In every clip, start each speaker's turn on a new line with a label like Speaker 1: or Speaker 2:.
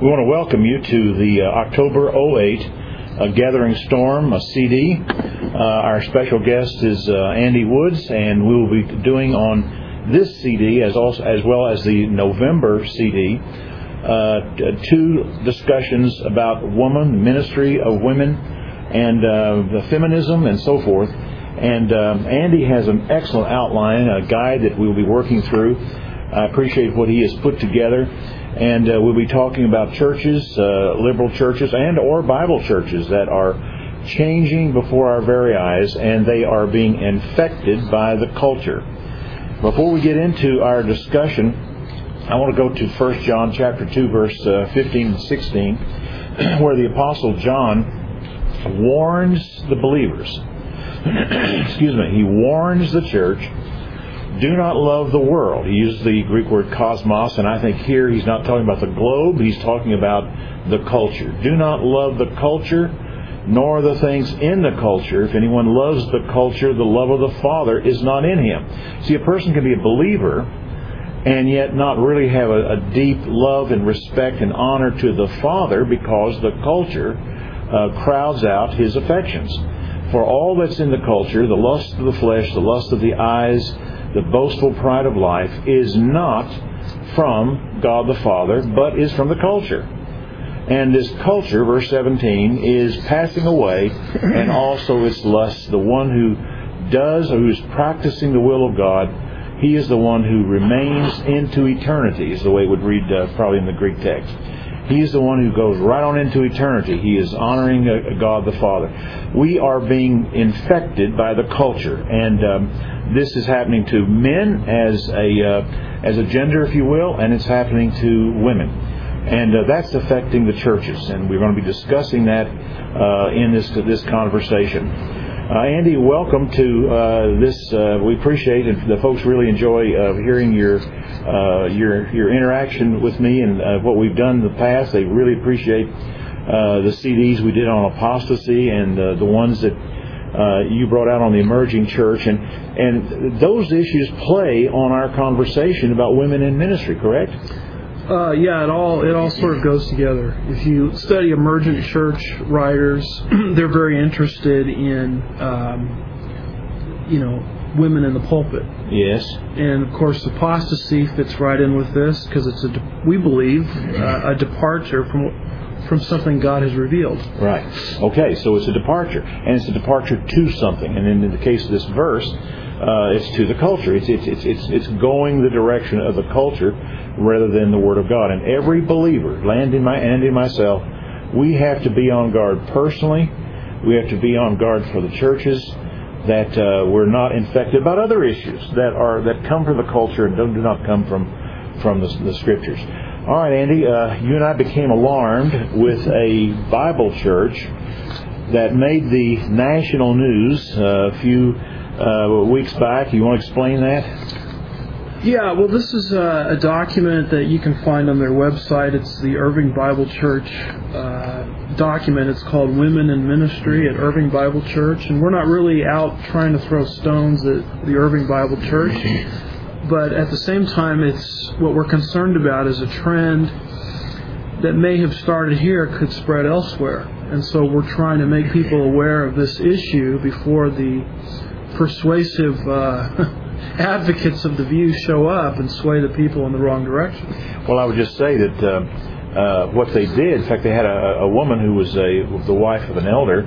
Speaker 1: We want to welcome you to the October '08 Gathering Storm CD. Our special guest is Andy Woods, and we will be doing on this CD as well as the November CD two discussions about woman, ministry of women, and the feminism and so forth. And Andy has an excellent outline, a guide that we'll be working through. I appreciate what he has put together. And we'll be talking about churches, liberal churches, and or Bible churches that are changing before our very eyes, and they are being infected by the culture. Before we get into our discussion, I want to go to 1 John chapter 2, verse 15 and 16, where the Apostle John warns the believers. Excuse me. He warns the church. Do not love the world. He uses the Greek word cosmos, and I think here he's not talking about the globe, he's talking about the culture. Do not love the culture, nor the things in the culture. If anyone loves the culture, the love of the Father is not in him. See, a person can be a believer and yet not really have a deep love and respect and honor to the Father because the culture crowds out his affections. For all that's in the culture, the lust of the flesh, the lust of the eyes, the boastful pride of life, is not from God the Father, but is from the culture. And this culture, verse 17, is passing away, and also its lust. The one who does, or who is practicing the will of God, he is the one who remains into eternity, is the way it would read probably in the Greek text. He is the one who goes right on into eternity. He is honoring God the Father. We are being infected by the culture, and this is happening to men as a gender, if you will, and it's happening to women, and that's affecting the churches. And we're going to be discussing that in this conversation. Andy, welcome to this. We appreciate it. The folks really enjoy hearing your interaction with me and what we've done in the past. They really appreciate the CDs we did on apostasy and the ones that you brought out on the emerging church, and those issues play on our conversation about women in ministry. Correct?
Speaker 2: Yeah, it all sort of goes together. If you study emergent church writers, they're very interested in, women in the pulpit.
Speaker 1: Yes.
Speaker 2: And of course, apostasy fits right in with this because it's we believe a departure from something God has revealed.
Speaker 1: Right. Okay, so it's a departure, and it's a departure to something. And in the case of this verse, it's to the culture. It's going the direction of the culture rather than the Word of God. And every believer, Andy and myself, we have to be on guard personally. We have to be on guard for the churches, that we're not infected by other issues that come from the culture and do not come from the Scriptures. All right, Andy, you and I became alarmed with a Bible church that made the national news a few weeks back. You want to explain that?
Speaker 2: Yeah, well, this is a document that you can find on their website. It's the Irving Bible Church document. It's called Women in Ministry at Irving Bible Church. And we're not really out trying to throw stones at the Irving Bible Church. But at the same time, it's what we're concerned about is a trend that may have started here could spread elsewhere. And so we're trying to make people aware of this issue before the persuasive advocates of the view show up and sway the people in the wrong direction.
Speaker 1: Well, I would just say that what they did, in fact, they had a woman who was the wife of an elder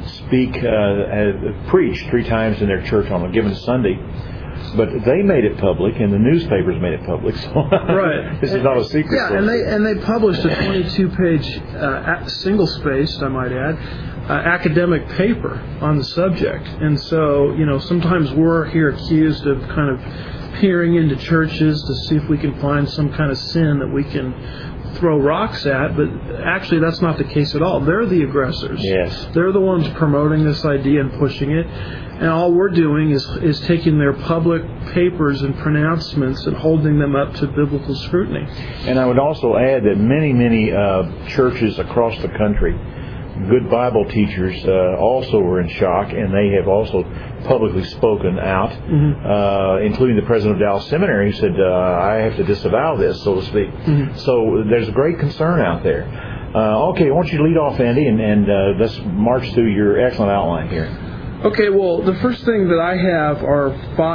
Speaker 1: preach 3 times in their church on a given Sunday. But they made it public, and the newspapers made it public. So
Speaker 2: right.
Speaker 1: This is not a secret.
Speaker 2: Yeah, and they published a 22-page, single-spaced, I might add, academic paper on the subject. And so, sometimes we're here accused of kind of peering into churches to see if we can find some kind of sin that we can throw rocks at, but actually that's not the case at all. They're the aggressors.
Speaker 1: Yes.
Speaker 2: They're the ones promoting this idea and pushing it. And all we're doing is taking their public papers and pronouncements and holding them up to biblical scrutiny.
Speaker 1: And I would also add that many churches across the country, good Bible teachers also were in shock, and they have also publicly spoken out, including the president of Dallas Seminary, who said, I have to disavow this, so to speak. So there's a great concern out there. Okay, why don't you lead off, Andy, and let's march through your excellent outline here.
Speaker 2: Okay, well, the first thing that I have are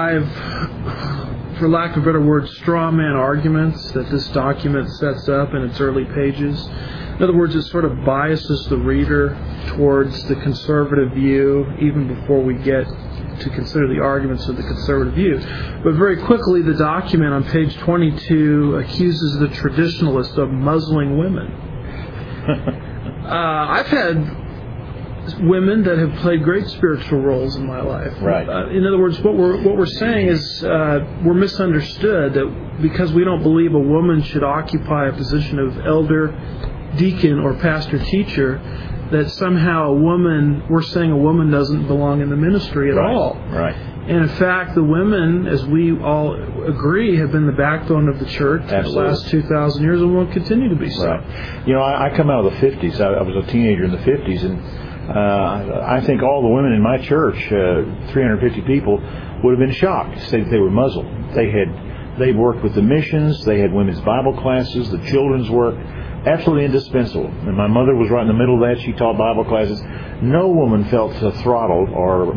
Speaker 2: 5, for lack of a better word, straw man arguments that this document sets up in its early pages. In other words, it sort of biases the reader towards the conservative view, even before we get to consider the arguments of the conservative view. But very quickly, the document on page 22 accuses the traditionalists of muzzling women. I've had women that have played great spiritual roles in my life.
Speaker 1: Right.
Speaker 2: In other words, what we're saying is we're misunderstood, that because we don't believe a woman should occupy a position of elder, deacon, or pastor teacher, that somehow we're saying a woman doesn't belong in the ministry at all.
Speaker 1: Right.
Speaker 2: And in fact, the women, as we all agree, have been the backbone of the church for the last 2,000 years and will continue to be so.
Speaker 1: Right. You know, I come out of the 50s. I was a teenager in the 50s, and I think all the women in my church, 350 people, would have been shocked to say that they were muzzled. They worked with the missions. They had women's Bible classes, the children's work. Absolutely indispensable. And my mother was right in the middle of that. She taught Bible classes. No woman felt throttled or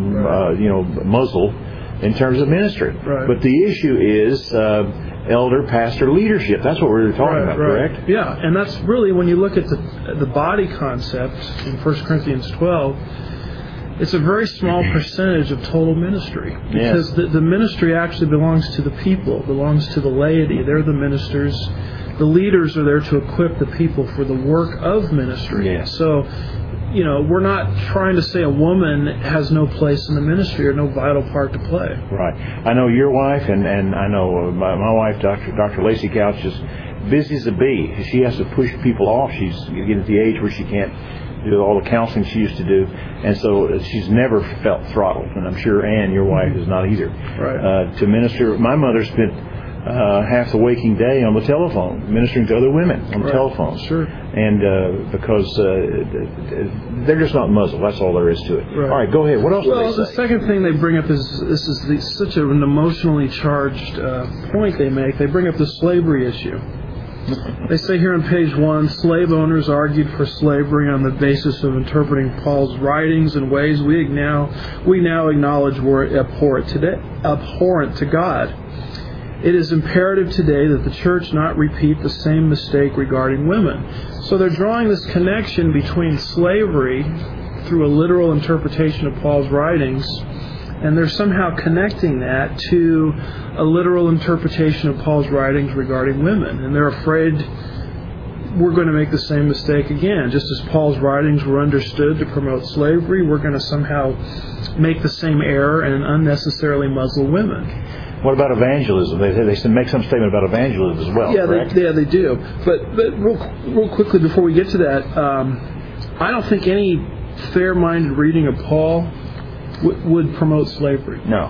Speaker 1: muzzled in terms of ministry. Right. But the issue is elder, pastor leadership. That's what we were talking about, correct?
Speaker 2: Yeah, and that's really, when you look at the body concept in 1 Corinthians 12, it's a very small percentage of total ministry. Because the ministry actually belongs to the people, belongs to the laity. They're the ministers. The leaders are there to equip the people for the work of ministry.
Speaker 1: Yes.
Speaker 2: So, we're not trying to say a woman has no place in the ministry or no vital part to play.
Speaker 1: Right. I know your wife, and I know my wife, Dr. Lacey Couch, is busy as a bee. She has to push people off. She's getting at the age where she can't do all the counseling she used to do, and so she's never felt throttled. And I'm sure Ann, your wife, is not either.
Speaker 2: Right.
Speaker 1: To minister, my mother spent half the waking day on the telephone, ministering to other women on the telephone.
Speaker 2: Sure.
Speaker 1: And because they're just not muzzled. That's all there is to it. Right. All right, go ahead. What else do they say?
Speaker 2: The second thing they bring up is such an emotionally charged point they make. They bring up the slavery issue. They say here on page 1, slave owners argued for slavery on the basis of interpreting Paul's writings in ways we now acknowledge were abhorrent to God. It is imperative today that the church not repeat the same mistake regarding women. So they're drawing this connection between slavery through a literal interpretation of Paul's writings, and they're somehow connecting that to a literal interpretation of Paul's writings regarding women. And they're afraid we're going to make the same mistake again. Just as Paul's writings were understood to promote slavery, we're going to somehow make the same error and unnecessarily muzzle women.
Speaker 1: What about evangelism? They make some statement about evangelism as well, correct?
Speaker 2: They do. But real quickly before we get to that, I don't think any fair-minded reading of Paul would promote slavery.
Speaker 1: No.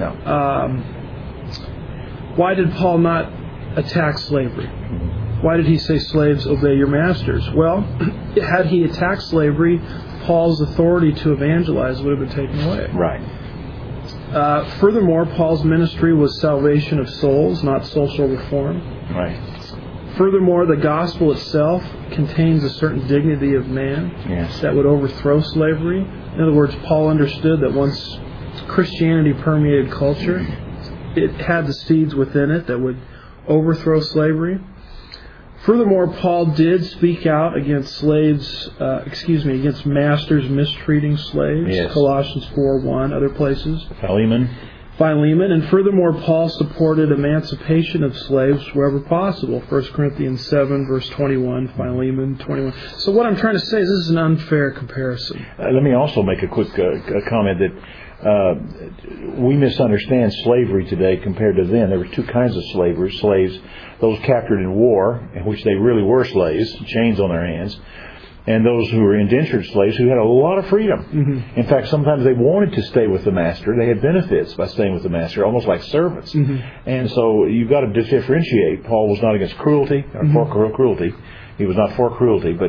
Speaker 2: Why did Paul not attack slavery? Why did he say, slaves, obey your masters? Well, had he attacked slavery, Paul's authority to evangelize would have been taken away.
Speaker 1: Right.
Speaker 2: Furthermore, Paul's ministry was salvation of souls, not social reform.
Speaker 1: Right.
Speaker 2: Furthermore, the gospel itself contains a certain dignity of man that would overthrow slavery. In other words, Paul understood that once Christianity permeated culture, it had the seeds within it that would overthrow slavery. Furthermore, Paul did speak out against against masters mistreating slaves.
Speaker 1: Yes.
Speaker 2: Colossians 4:1, other places.
Speaker 1: Philemon.
Speaker 2: And furthermore, Paul supported emancipation of slaves wherever possible. 1 Corinthians 7, verse 21, Philemon 21. So what I'm trying to say is this is an unfair comparison.
Speaker 1: Let me also make a quick comment that we misunderstand slavery today compared to then. There were two kinds of slaves, those captured in war, in which they really were slaves, chains on their hands, and those who were indentured slaves who had a lot of freedom. Mm-hmm. In fact, sometimes they wanted to stay with the master. They had benefits by staying with the master, almost like servants. Mm-hmm. And so you've got to differentiate. Paul was not against cruelty or for cruelty. He was not for cruelty, but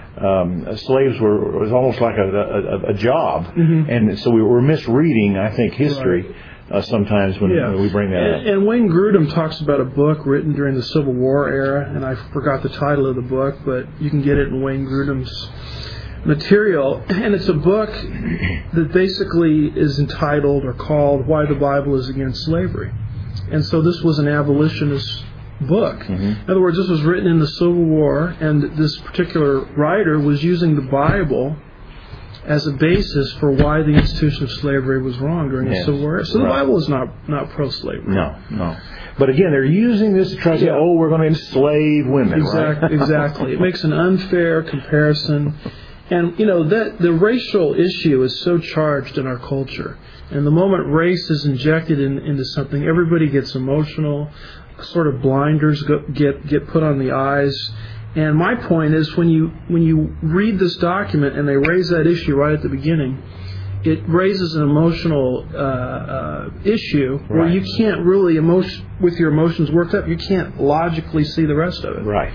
Speaker 1: slaves was almost like a job, and so we were misreading, I think, history sometimes when we bring that up.
Speaker 2: And Wayne Grudem talks about a book written during the Civil War era, and I forgot the title of the book, but you can get it in Wayne Grudem's material, and it's a book that basically is entitled or called "Why the Bible is Against Slavery," and so this was an abolitionist book. In other words, this was written in the Civil War, and this particular writer was using the Bible as a basis for why the institution of slavery was wrong during the Civil War. So the Bible is not pro-slavery.
Speaker 1: No. But again, they're using this to try to say, we're going to enslave women, right?
Speaker 2: Exactly. It makes an unfair comparison. And, that the racial issue is so charged in our culture. And the moment race is injected into something, everybody gets emotional, sort of blinders get put on the eyes. And my point is, when you read this document and they raise that issue right at the beginning, it raises an emotional issue where you can't really, with your emotions worked up, you can't logically see the rest of it.
Speaker 1: Right.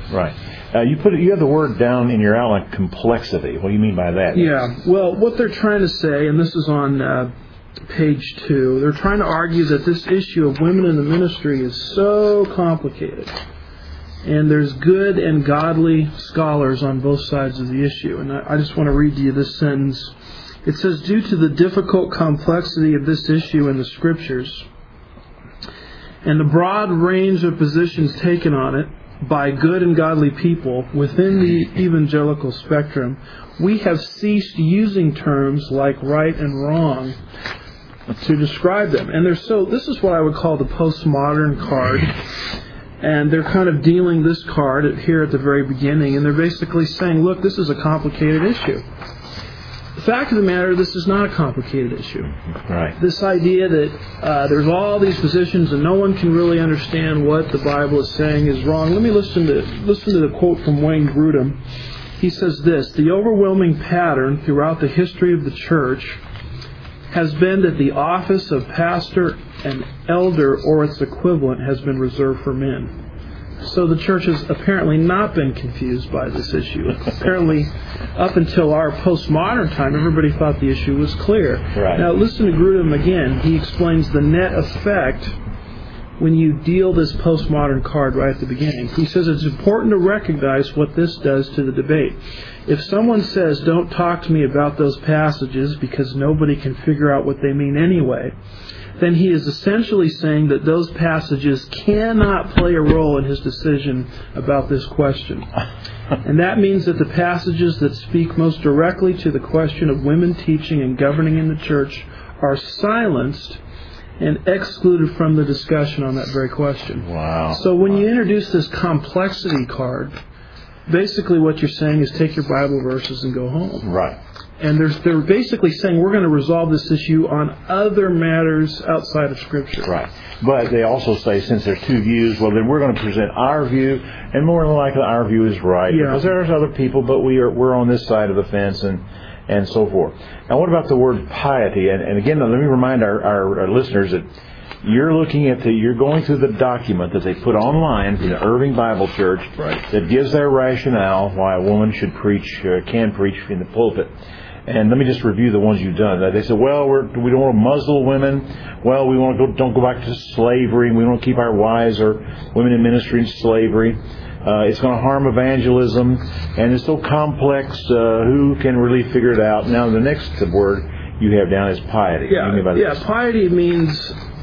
Speaker 1: You have the word down in your outline, complexity. What do you mean by that?
Speaker 2: Yeah. Well, what they're trying to say, and this is on page 2, they're trying to argue that this issue of women in the ministry is so complicated. And there's good and godly scholars on both sides of the issue. And I just want to read to you this sentence. It says, due to the difficult complexity of this issue in the Scriptures and the broad range of positions taken on it by good and godly people within the evangelical spectrum, we have ceased using terms like right and wrong to describe them. And this is what I would call the postmodern card. And they're kind of dealing this card here at the very beginning, and they're basically saying, look, this is a complicated issue. The fact of the matter, this is not a complicated issue.
Speaker 1: Right.
Speaker 2: This idea that there's all these positions and no one can really understand what the Bible is saying is wrong. Let me listen to the quote from Wayne Grudem. He says this: the overwhelming pattern throughout the history of the church has been that the office of pastor and elder or its equivalent has been reserved for men. So the church has apparently not been confused by this issue. Apparently, up until our postmodern time, everybody thought the issue was clear.
Speaker 1: Right.
Speaker 2: Now, listen to Grudem again. He explains the net effect when you deal this postmodern card right at the beginning. He says it's important to recognize what this does to the debate. If someone says, don't talk to me about those passages because nobody can figure out what they mean anyway, then he is essentially saying that those passages cannot play a role in his decision about this question. And that means that the passages that speak most directly to the question of women teaching and governing in the church are silenced and excluded from the discussion on that very question.
Speaker 1: Wow.
Speaker 2: So when you introduce this complexity card, basically what you're saying is take your Bible verses and go home.
Speaker 1: Right.
Speaker 2: And they're basically saying we're going to resolve this issue on other matters outside of Scripture.
Speaker 1: Right. But they also say, since there's two views, well, then we're going to present our view, and more than likely our view is right.
Speaker 2: Yeah.
Speaker 1: Because there's other people, but we're on this side of the fence, and so forth. Now, what about the word piety? And again, let me remind our listeners that you're going through the document that they put online from the Irving Bible Church,
Speaker 2: right,
Speaker 1: that gives their rationale why a woman should can preach in the pulpit. And let me just review the ones you've done. They said, well, we don't want to muzzle women. Well, we don't go back to slavery. We don't keep our wives or women in ministry in slavery. It's going to harm evangelism. And it's so complex, who can really figure it out? Now, the next word you have down is piety.
Speaker 2: Piety means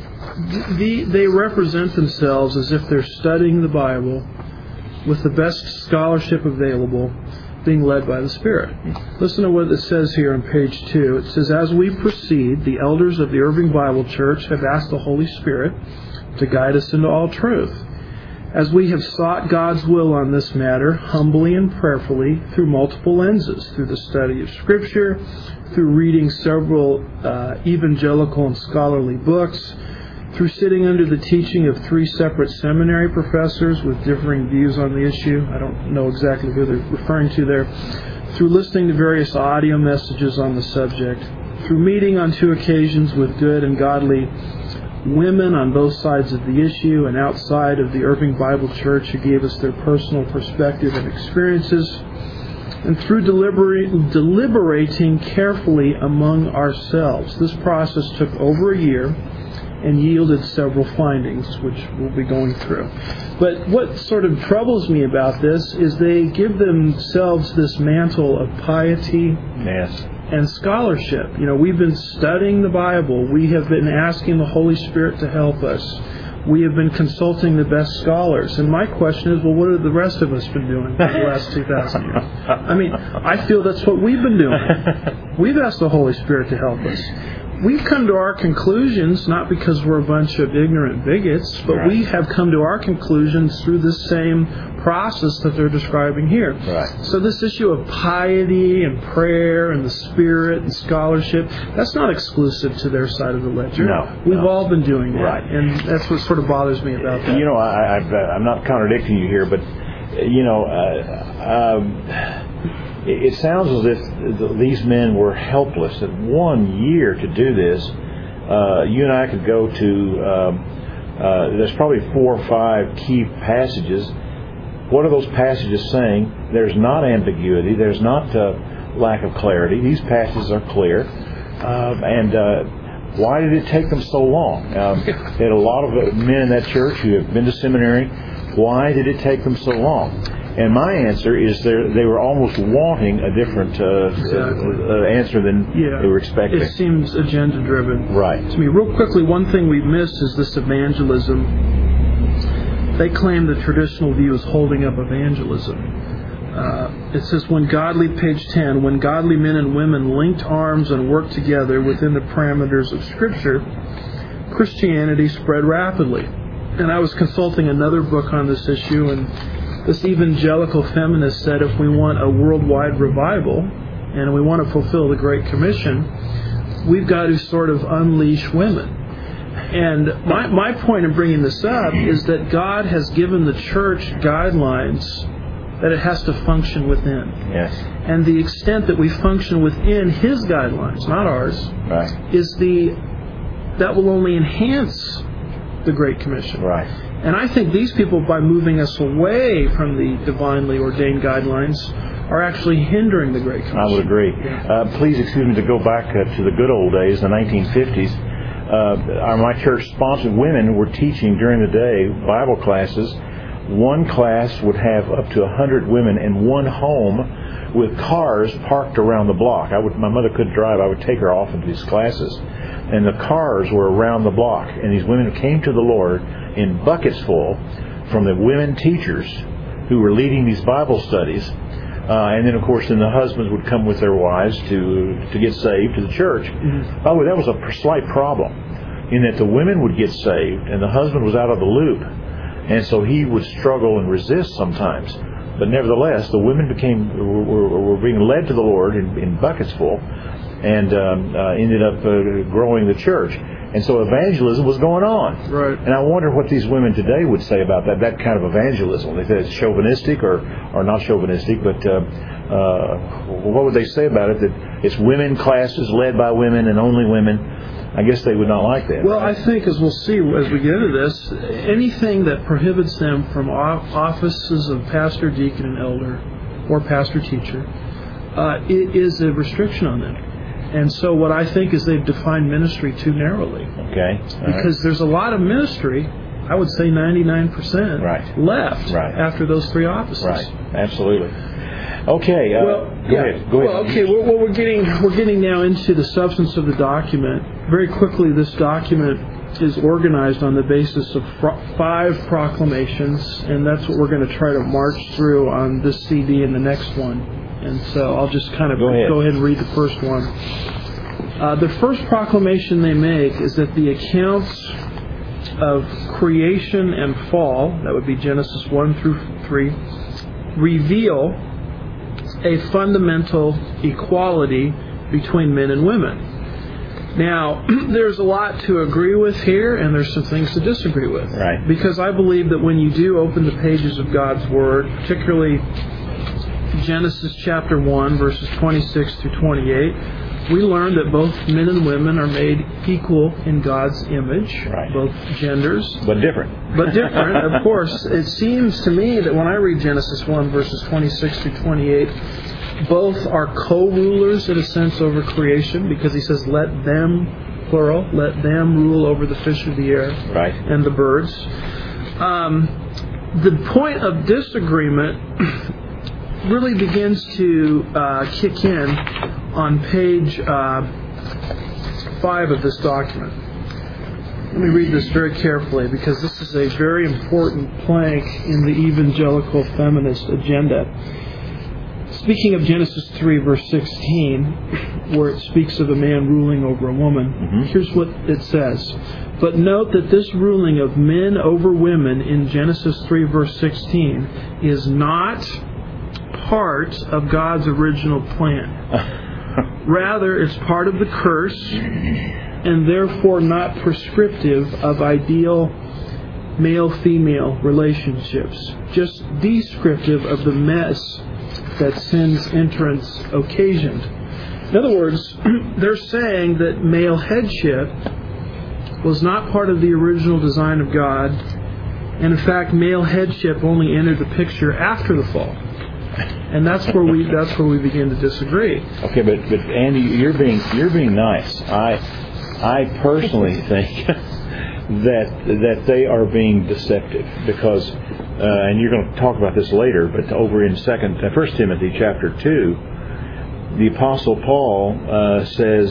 Speaker 2: they represent themselves as if they're studying the Bible with the best scholarship available, being led by the Spirit. Listen to what it says here on page 2. It says, as we proceed, the elders of the Irving Bible Church have asked the Holy Spirit to guide us into all truth. As we have sought God's will on this matter, humbly and prayerfully, through multiple lenses, through the study of Scripture, through reading several evangelical and scholarly books, through sitting under the teaching of 3 separate seminary professors with differing views on the issue. I don't know exactly who they're referring to there. Through listening to various audio messages on the subject. Through meeting on 2 occasions with good and godly women on both sides of the issue and outside of the Irving Bible Church who gave us their personal perspective and experiences. and through deliberating carefully among ourselves. This process took over a year and yielded several findings, which we'll be going through. But what sort of troubles me about this is they give themselves this mantle of piety and scholarship. We've been studying the Bible. We have been asking the Holy Spirit to help us. We have been consulting the best scholars. And my question is, well, what have the rest of us been doing for the last 2,000 years? I feel that's what we've been doing. We've asked the Holy Spirit to help us. We've come to our conclusions, not because we're a bunch of ignorant bigots, but we have come to our conclusions through the same process that they're describing here.
Speaker 1: Right.
Speaker 2: So this issue of piety and prayer and the Spirit and scholarship, that's not exclusive to their side of the ledger.
Speaker 1: No.
Speaker 2: We've all been doing that.
Speaker 1: Right.
Speaker 2: And that's what sort of bothers me about that.
Speaker 1: I'm not contradicting you here, but, it sounds as if these men were helpless. That 1 year to do this, you and I could go to, there's probably 4 or 5 key passages. What are those passages saying? There's not ambiguity. There's not lack of clarity. These passages are clear. And why did it take them so long? They had a lot of men in that church who have been to seminary. Why did it take them so long? And my answer is they were almost wanting a different answer than they were expecting.
Speaker 2: It seems agenda-driven.
Speaker 1: Right.
Speaker 2: To me, real quickly, one thing we've missed is this evangelism. They claim the traditional view is holding up evangelism. It says, page 10, when godly men and women linked arms and worked together within the parameters of Scripture, Christianity spread rapidly. And I was consulting another book on this issue, and this evangelical feminist said if we want a worldwide revival and we want to fulfill the Great Commission, we've got to sort of unleash women. And my point in bringing this up is that God has given the church guidelines that it has to function within.
Speaker 1: Yes.
Speaker 2: And the extent that we function within His guidelines, not ours, is that will only enhance the Great Commission.
Speaker 1: Right.
Speaker 2: And I think these people, by moving us away from the divinely ordained guidelines, are actually hindering the Great Commission.
Speaker 1: I would agree. Please excuse me to go back to the good old days, the 1950s. My church sponsored women who were teaching during the day Bible classes. One class would have up to 100 women in one home with cars parked around the block. My mother couldn't drive. I would take her off into these classes. And the cars were around the block. And these women came to the Lord in buckets full from the women teachers who were leading these Bible studies. And then, of course, the husbands would come with their wives to get saved to the church. Mm-hmm. Oh, that was a slight problem in that the women would get saved and the husband was out of the loop. And so he would struggle and resist sometimes. But nevertheless, the women were being led to the Lord in buckets full and ended up growing the church. And so evangelism was going on.
Speaker 2: Right.
Speaker 1: And I wonder what these women today would say about that kind of evangelism. They say it's chauvinistic or not chauvinistic, but what would they say about it? That it's women classes led by women and only women. I guess they would not like that.
Speaker 2: Well,
Speaker 1: right?
Speaker 2: I think, as we'll see as we get into this, anything that prohibits them from offices of pastor, deacon, and elder, or pastor-teacher, it is a restriction on them. And so what I think is they've defined ministry too narrowly.
Speaker 1: Okay.
Speaker 2: Because there's a lot of ministry, I would say 99% left after those 3 offices.
Speaker 1: Right. Absolutely. Okay. Go ahead.
Speaker 2: Well, okay. Well, we're getting now into the substance of the document. Very quickly, this document is organized on the basis of 5 proclamations, and that's what we're going to try to march through on this CD and the next one. And so I'll just kind of go ahead and read the first one. The first proclamation they make is that the accounts of creation and fall, that would be Genesis 1 through 3, reveal a fundamental equality between men and women. Now, there's a lot to agree with here, and there's some things to disagree with.
Speaker 1: Right.
Speaker 2: Because I believe that when you do open the pages of God's Word, particularly Genesis chapter 1, verses 26 through 28, we learned that both men and women are made equal in God's image,
Speaker 1: Right.
Speaker 2: both genders.
Speaker 1: But different.
Speaker 2: But different, of course. It seems to me that when I read Genesis 1, verses 26 through 28, both are co-rulers in a sense over creation, because he says, let them, plural, let them rule over the fish of the air
Speaker 1: Right.
Speaker 2: and the birds. The point of disagreement really begins to kick in on page 5 of this document. Let me read this very carefully, because this is a very important plank in the evangelical feminist agenda. Speaking of Genesis 3, verse 16, where it speaks of a man ruling over a woman, here's what it says. But note that this ruling of men over women in Genesis 3, verse 16 is not part of God's original plan. Rather, it's part of the curse, and therefore not prescriptive of ideal male-female relationships, just descriptive of the mess that sin's entrance occasioned. In other words, they're saying that male headship was not part of the original design of God, and in fact, male headship only entered the picture after the fall. And that's where we begin to disagree.
Speaker 1: Okay, but Andy, you're being nice. I personally think that they are being deceptive, because and you're going to talk about this later, but over in 1 Timothy chapter 2, the Apostle Paul says,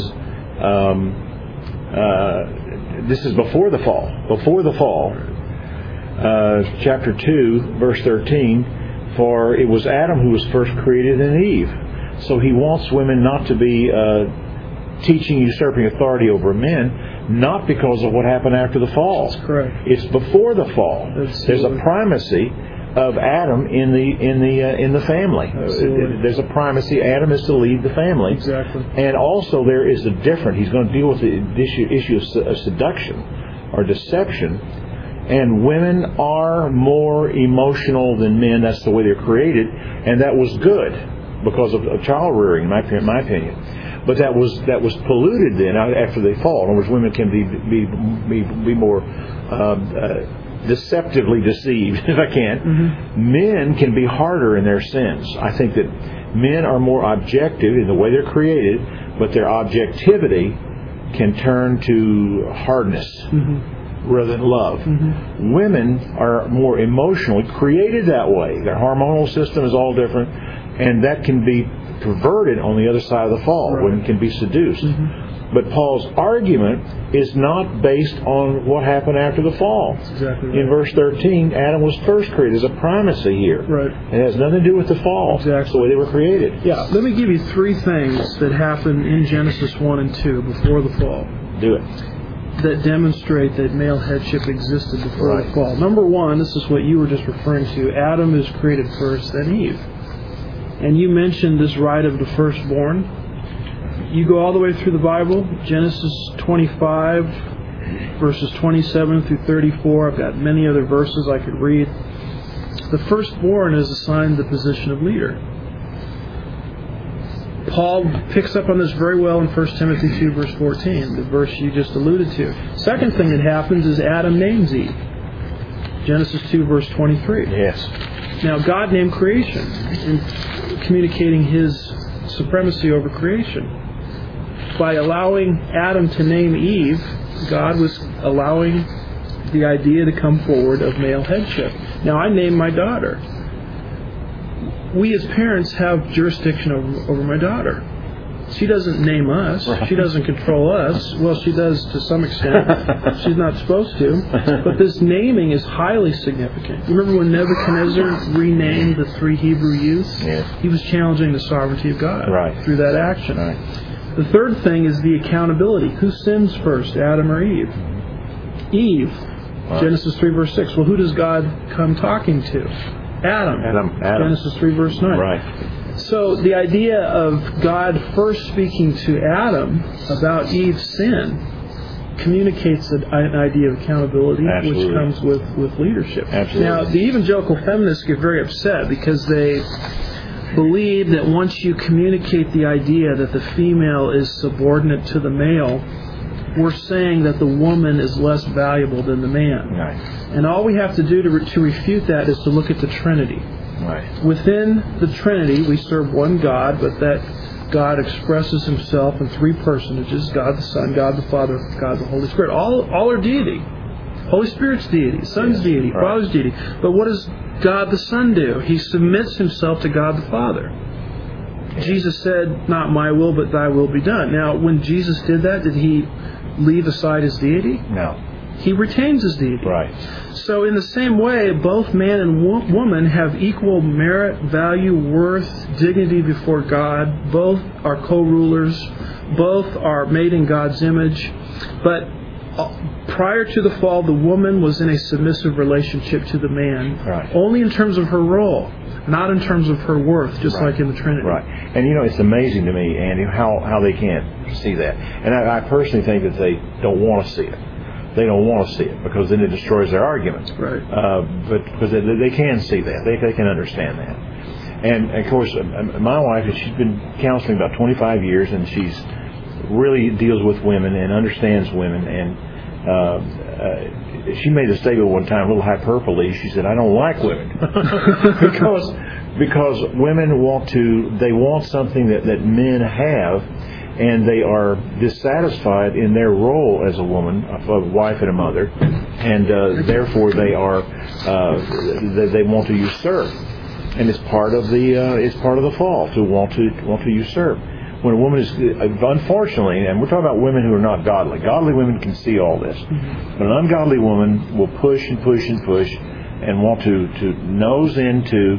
Speaker 1: this is before the fall, chapter 2, verse 13, for it was Adam who was first created, and Eve. So he wants women not to be teaching, usurping authority over men, not because of what happened after the fall.
Speaker 2: That's correct.
Speaker 1: It's before the fall. There's a primacy of Adam in the family.
Speaker 2: Absolutely.
Speaker 1: There's a primacy. Adam is to lead the family.
Speaker 2: Exactly.
Speaker 1: And also there is a different. He's going to deal with the issue of seduction or deception. And women are more emotional than men. That's the way they're created, and that was good because of child rearing, in my opinion. But that was polluted then after they fall. In other words, women can be more deceptively deceived, if I can. Mm-hmm. Men can be harder in their sins. I think that men are more objective in the way they're created, but their objectivity can turn to hardness. Mm-hmm. rather than love. Mm-hmm. Women are more emotionally created that way. Their hormonal system is all different, and that can be perverted on the other side of the fall. Right. Women can be seduced. Mm-hmm. But Paul's argument is not based on what happened after the fall.
Speaker 2: That's exactly right.
Speaker 1: In verse 13, Adam was first created. There's a primacy here.
Speaker 2: Right.
Speaker 1: It has nothing to do with the fall.
Speaker 2: Exactly.
Speaker 1: It's the way they were created.
Speaker 2: Yeah. Let me give you 3 things that happened in Genesis 1 and 2 before the fall.
Speaker 1: Do it.
Speaker 2: That demonstrate that male headship existed before the fall. Number 1, this is what you were just referring to. Adam is created first, then Eve. And you mentioned this right of the firstborn. You go all the way through the Bible, Genesis 25, verses 27 through 34. I've got many other verses I could read. The firstborn is assigned the position of leader. Paul picks up on this very well in 1 Timothy 2, verse 14, the verse you just alluded to. Second thing that happens is Adam names Eve. Genesis 2, verse 23.
Speaker 1: Yes.
Speaker 2: Now, God named creation, in communicating His supremacy over creation. By allowing Adam to name Eve, God was allowing the idea to come forward of male headship. Now, I named my daughter. We as parents have jurisdiction over my daughter. She doesn't name us. Right. She doesn't control us. Well, she does to some extent. She's not supposed to. But this naming is highly significant. You remember when Nebuchadnezzar renamed the 3 Hebrew youths?
Speaker 1: Yes.
Speaker 2: He was challenging the sovereignty of God through that action.
Speaker 1: Right.
Speaker 2: The third thing is the accountability. Who sins first, Adam or Eve? Eve. Right. Genesis 3, verse 6. Well, who does God come talking to? Adam. Genesis 3, verse 9.
Speaker 1: Right.
Speaker 2: So the idea of God first speaking to Adam about Eve's sin communicates an idea of accountability,
Speaker 1: Absolutely.
Speaker 2: which comes with leadership.
Speaker 1: Absolutely.
Speaker 2: Now, the evangelical feminists get very upset because they believe that once you communicate the idea that the female is subordinate to the male, we're saying that the woman is less valuable than the man.
Speaker 1: Right.
Speaker 2: And all we have to do to refute that is to look at the Trinity.
Speaker 1: Right.
Speaker 2: Within the Trinity, we serve one God, but that God expresses Himself in three personages: God the Son, God the Father, God the Holy Spirit. All are deity. Holy Spirit's deity, Son's deity,
Speaker 1: right.
Speaker 2: Father's deity. But what does God the Son do? He submits Himself to God the Father. Jesus said, "Not my will, but Thy will be done." Now, when Jesus did that, did He leave aside His deity?
Speaker 1: No.
Speaker 2: He retains His deity.
Speaker 1: Right.
Speaker 2: So in the same way, both man and woman have equal merit, value, worth, dignity before God. Both are co-rulers. Both are made in God's image. But prior to the fall, the woman was in a submissive relationship to the man.
Speaker 1: Right.
Speaker 2: Only in terms of her role, not in terms of her worth, just
Speaker 1: right.
Speaker 2: like in the Trinity.
Speaker 1: Right. And it's amazing to me, Andy, how they can't see that. And I personally think that they don't want to see it. They don't want to see it because then it destroys their argument.
Speaker 2: Right.
Speaker 1: But because they can see that. They can understand that. And, of course, my wife, she's been counseling about 25 years, and she's really deals with women and understands women. And she made a statement one time, a little hyperbole. She said, "I don't like women." because women want something that men have, and they are dissatisfied in their role as a woman, a wife and a mother, and therefore they want to usurp, and it's part of the fall to want to usurp. When a woman is, unfortunately, and we're talking about women who are not godly. Godly women can see all this, but an ungodly woman will push and push and push, and want to nose into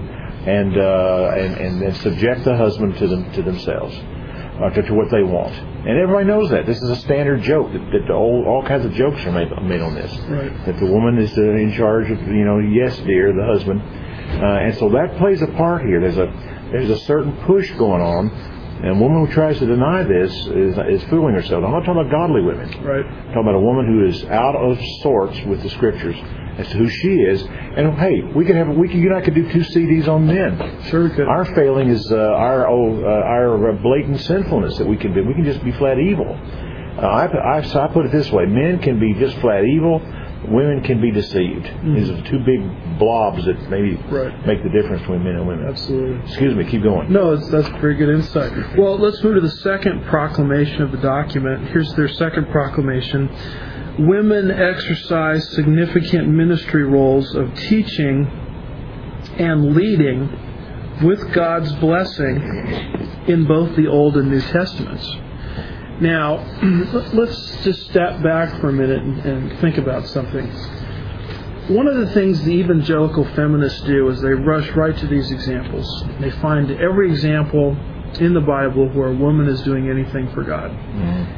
Speaker 1: and subject the husband to themselves. To what they want, and everybody knows that. This is a standard joke that all kinds of jokes are made on this.
Speaker 2: Right. That
Speaker 1: the woman is in charge of, yes, dear, the husband, and so that plays a part here. There's a certain push going on, and a woman who tries to deny this is fooling herself. I'm not talking about godly women.
Speaker 2: Right.
Speaker 1: I'm talking about a woman who is out of sorts with the Scriptures as to who she is. And hey, you and I could do 2 CDs on men.
Speaker 2: Sure we could.
Speaker 1: Our failing is our blatant sinfulness that we can do. We can just be flat evil. I put it this way: men can be just flat evil. Women can be deceived. These are 2 big blobs that maybe make the difference between men and women.
Speaker 2: Absolutely.
Speaker 1: Excuse me, keep going.
Speaker 2: No, that's very good insight. Well, let's move to the second proclamation of the document. Here's their second proclamation. Women exercise significant ministry roles of teaching and leading with God's blessing in both the Old and New Testaments. Now, let's just step back for a minute and think about something. One of the things the evangelical feminists do is they rush right to these examples. They find every example in the Bible where a woman is doing anything for God. Mm-hmm.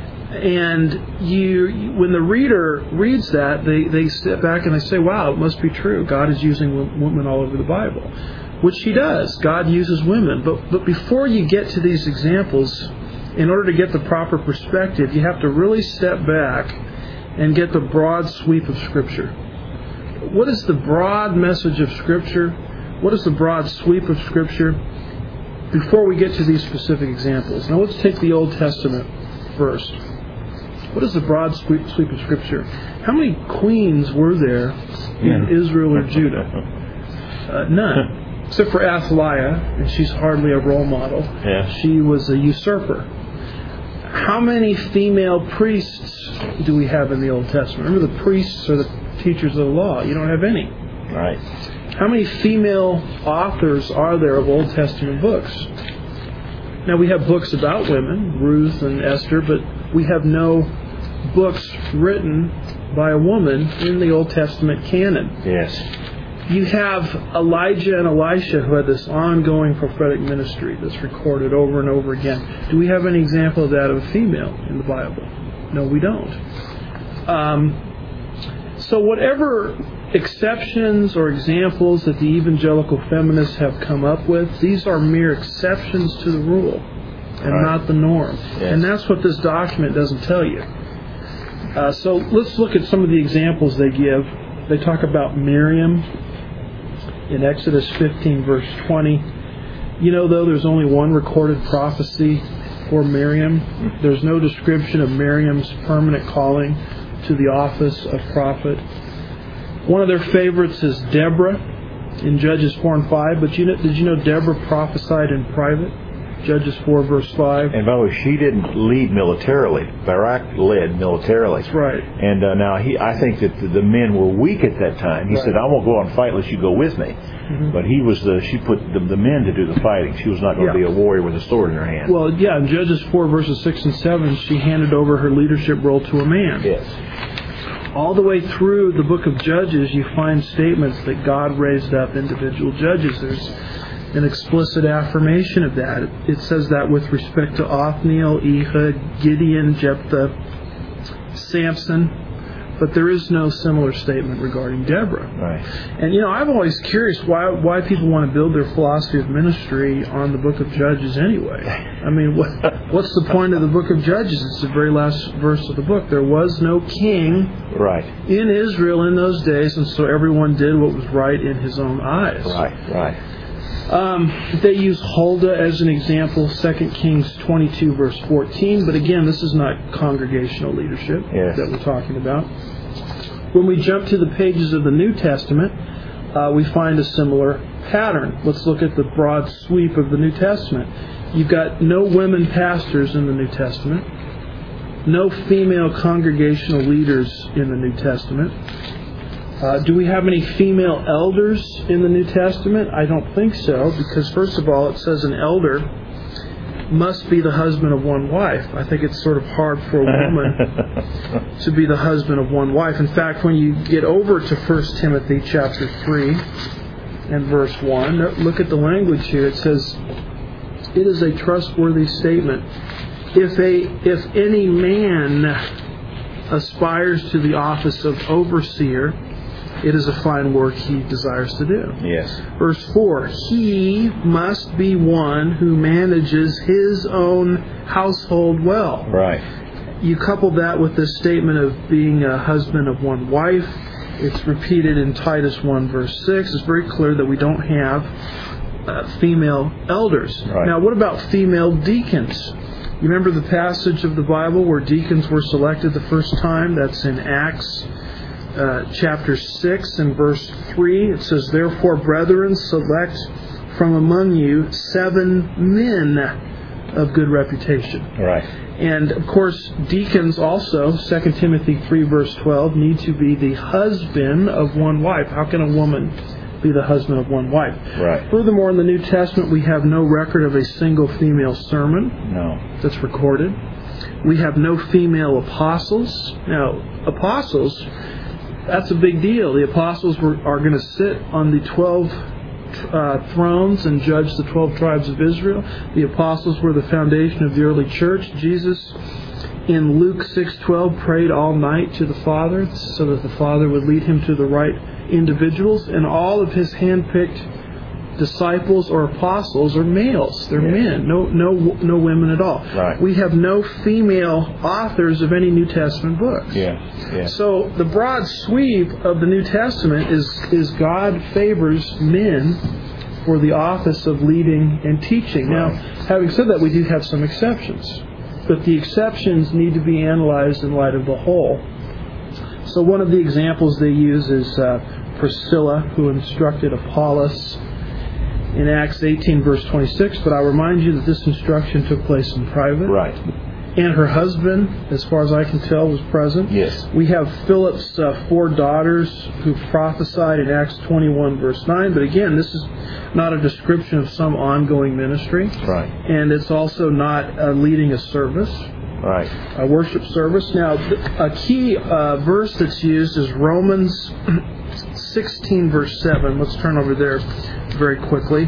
Speaker 2: And when the reader reads that, they step back and they say, wow, it must be true. God is using women all over the Bible, which He does. God uses women. But before you get to these examples, in order to get the proper perspective, you have to really step back and get the broad sweep of Scripture. What is the broad message of Scripture? What is the broad sweep of Scripture? Before we get to these specific examples. Now let's take the Old Testament first. What is the broad sweep of Scripture? How many queens were there in Israel or Judah? None. Except for Athaliah, and she's hardly a role model.
Speaker 1: Yeah.
Speaker 2: She was a usurper. How many female priests do we have in the Old Testament? Remember, the priests are the teachers of the law. You don't have any.
Speaker 1: Right.
Speaker 2: How many female authors are there of Old Testament books? Now, we have books about women, Ruth and Esther, but we have no books written by a woman in the Old Testament canon.
Speaker 1: Yes.
Speaker 2: You have Elijah and Elisha who had this ongoing prophetic ministry that's recorded over and over again. Do we have any example of that of a female in the Bible? No, we don't. So whatever exceptions or examples that the evangelical feminists have come up with, these are mere exceptions to the rule and not the norm.
Speaker 1: Yes.
Speaker 2: And that's what this document doesn't tell you. So let's look at some of the examples they give. They talk about Miriam in Exodus 15, verse 20. Though there's only one recorded prophecy for Miriam, there's no description of Miriam's permanent calling to the office of prophet. One of their favorites is Deborah in Judges 4 and 5. But did you know Deborah prophesied in private? Judges 4 verse 5.
Speaker 1: And by the way, she didn't lead militarily. Barak led militarily.
Speaker 2: That's right.
Speaker 1: And now I think that the men were weak at that time. He said, "I won't go out and fight unless you go with me." Mm-hmm. But she put the men to do the fighting. She was not going to be a warrior with a sword in her hand.
Speaker 2: Well, in Judges 4 verses 6 and 7, she handed over her leadership role to a man.
Speaker 1: Yes.
Speaker 2: All the way through the book of Judges, you find statements that God raised up individual judges. There's an explicit affirmation of that. It says that with respect to Othniel, Ehud, Gideon, Jephthah, Samson, but there is no similar statement regarding Deborah.
Speaker 1: Right.
Speaker 2: And I'm always curious why people want to build their philosophy of ministry on the book of Judges anyway. I mean, what's the point of the book of Judges? It's the very last verse of the book. There was no king in Israel in those days, and so everyone did what was right in his own eyes.
Speaker 1: Right.
Speaker 2: They use Huldah as an example, 2 Kings 22 verse 14. But again, this is not congregational leadership that we're talking about. When we jump to the pages of the New Testament, we find a similar pattern. Let's look at the broad sweep of the New Testament. You've got no women pastors in the New Testament, no female congregational leaders in the New Testament. Do we have any female elders in the New Testament? I don't think so, because first of all, it says an elder must be the husband of one wife. I think it's sort of hard for a woman to be the husband of one wife. In fact, when you get over to 1 Timothy chapter 3 and verse 1, look at the language here. It says, "It is a trustworthy statement. If any man aspires to the office of overseer, it is a fine work he desires to do."
Speaker 1: Yes.
Speaker 2: Verse 4, "He must be one who manages his own household well."
Speaker 1: Right.
Speaker 2: You couple that with this statement of being a husband of one wife. It's repeated in Titus 1 verse 6. It's very clear that we don't have female elders.
Speaker 1: Right.
Speaker 2: Now, what about female deacons? You remember the passage of the Bible where deacons were selected the first time? That's in Acts chapter 6 and verse 3. It says, "Therefore, brethren, select from among you 7 men of good reputation."
Speaker 1: Right.
Speaker 2: And, of course, deacons also, 2 Timothy 3 verse 12, need to be the husband of one wife. How can a woman be the husband of one wife?
Speaker 1: Right.
Speaker 2: Furthermore, in the New Testament, we have no record of a single female sermon that's recorded. We have no female apostles. Now, apostles, that's a big deal. The apostles are going to sit on the 12 thrones and judge the 12 tribes of Israel. The apostles were the foundation of the early church. Jesus, in Luke 6:12, prayed all night to the Father so that the Father would lead him to the right individuals. And all of his hand-picked disciples or apostles are males. They're men. No women at all.
Speaker 1: Right.
Speaker 2: We have no female authors of any New Testament books.
Speaker 1: Yeah.
Speaker 2: So the broad sweep of the New Testament is God favors men for the office of leading and teaching. Now, having said that, we do have some exceptions, but the exceptions need to be analyzed in light of the whole. So one of the examples they use is Priscilla, who instructed Apollos in Acts 18 verse 26, but I remind you that this instruction took place in private.
Speaker 1: Right.
Speaker 2: And her husband, as far as I can tell, was present.
Speaker 1: Yes.
Speaker 2: We have Philip's 4 daughters who prophesied in Acts 21 verse 9, but again, this is not a description of some ongoing ministry.
Speaker 1: Right.
Speaker 2: And it's also not leading a service.
Speaker 1: Right.
Speaker 2: A worship service. Now, a key verse that's used is Romans 16 verse 7. Let's turn over there very quickly.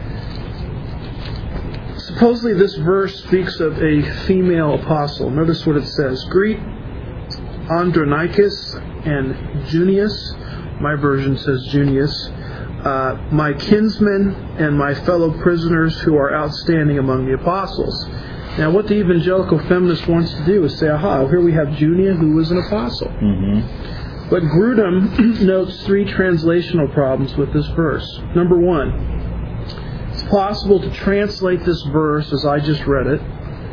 Speaker 2: Supposedly this verse speaks of a female apostle. Notice what it says. "Greet Andronicus and Junius." My version says Junius. "My kinsmen and my fellow prisoners who are outstanding among the apostles." Now, what the evangelical feminist wants to do is say, here we have Junia, who was an apostle.
Speaker 1: Mm-hmm.
Speaker 2: But Grudem notes 3 translational problems with this verse. Number 1, it's possible to translate this verse as I just read it,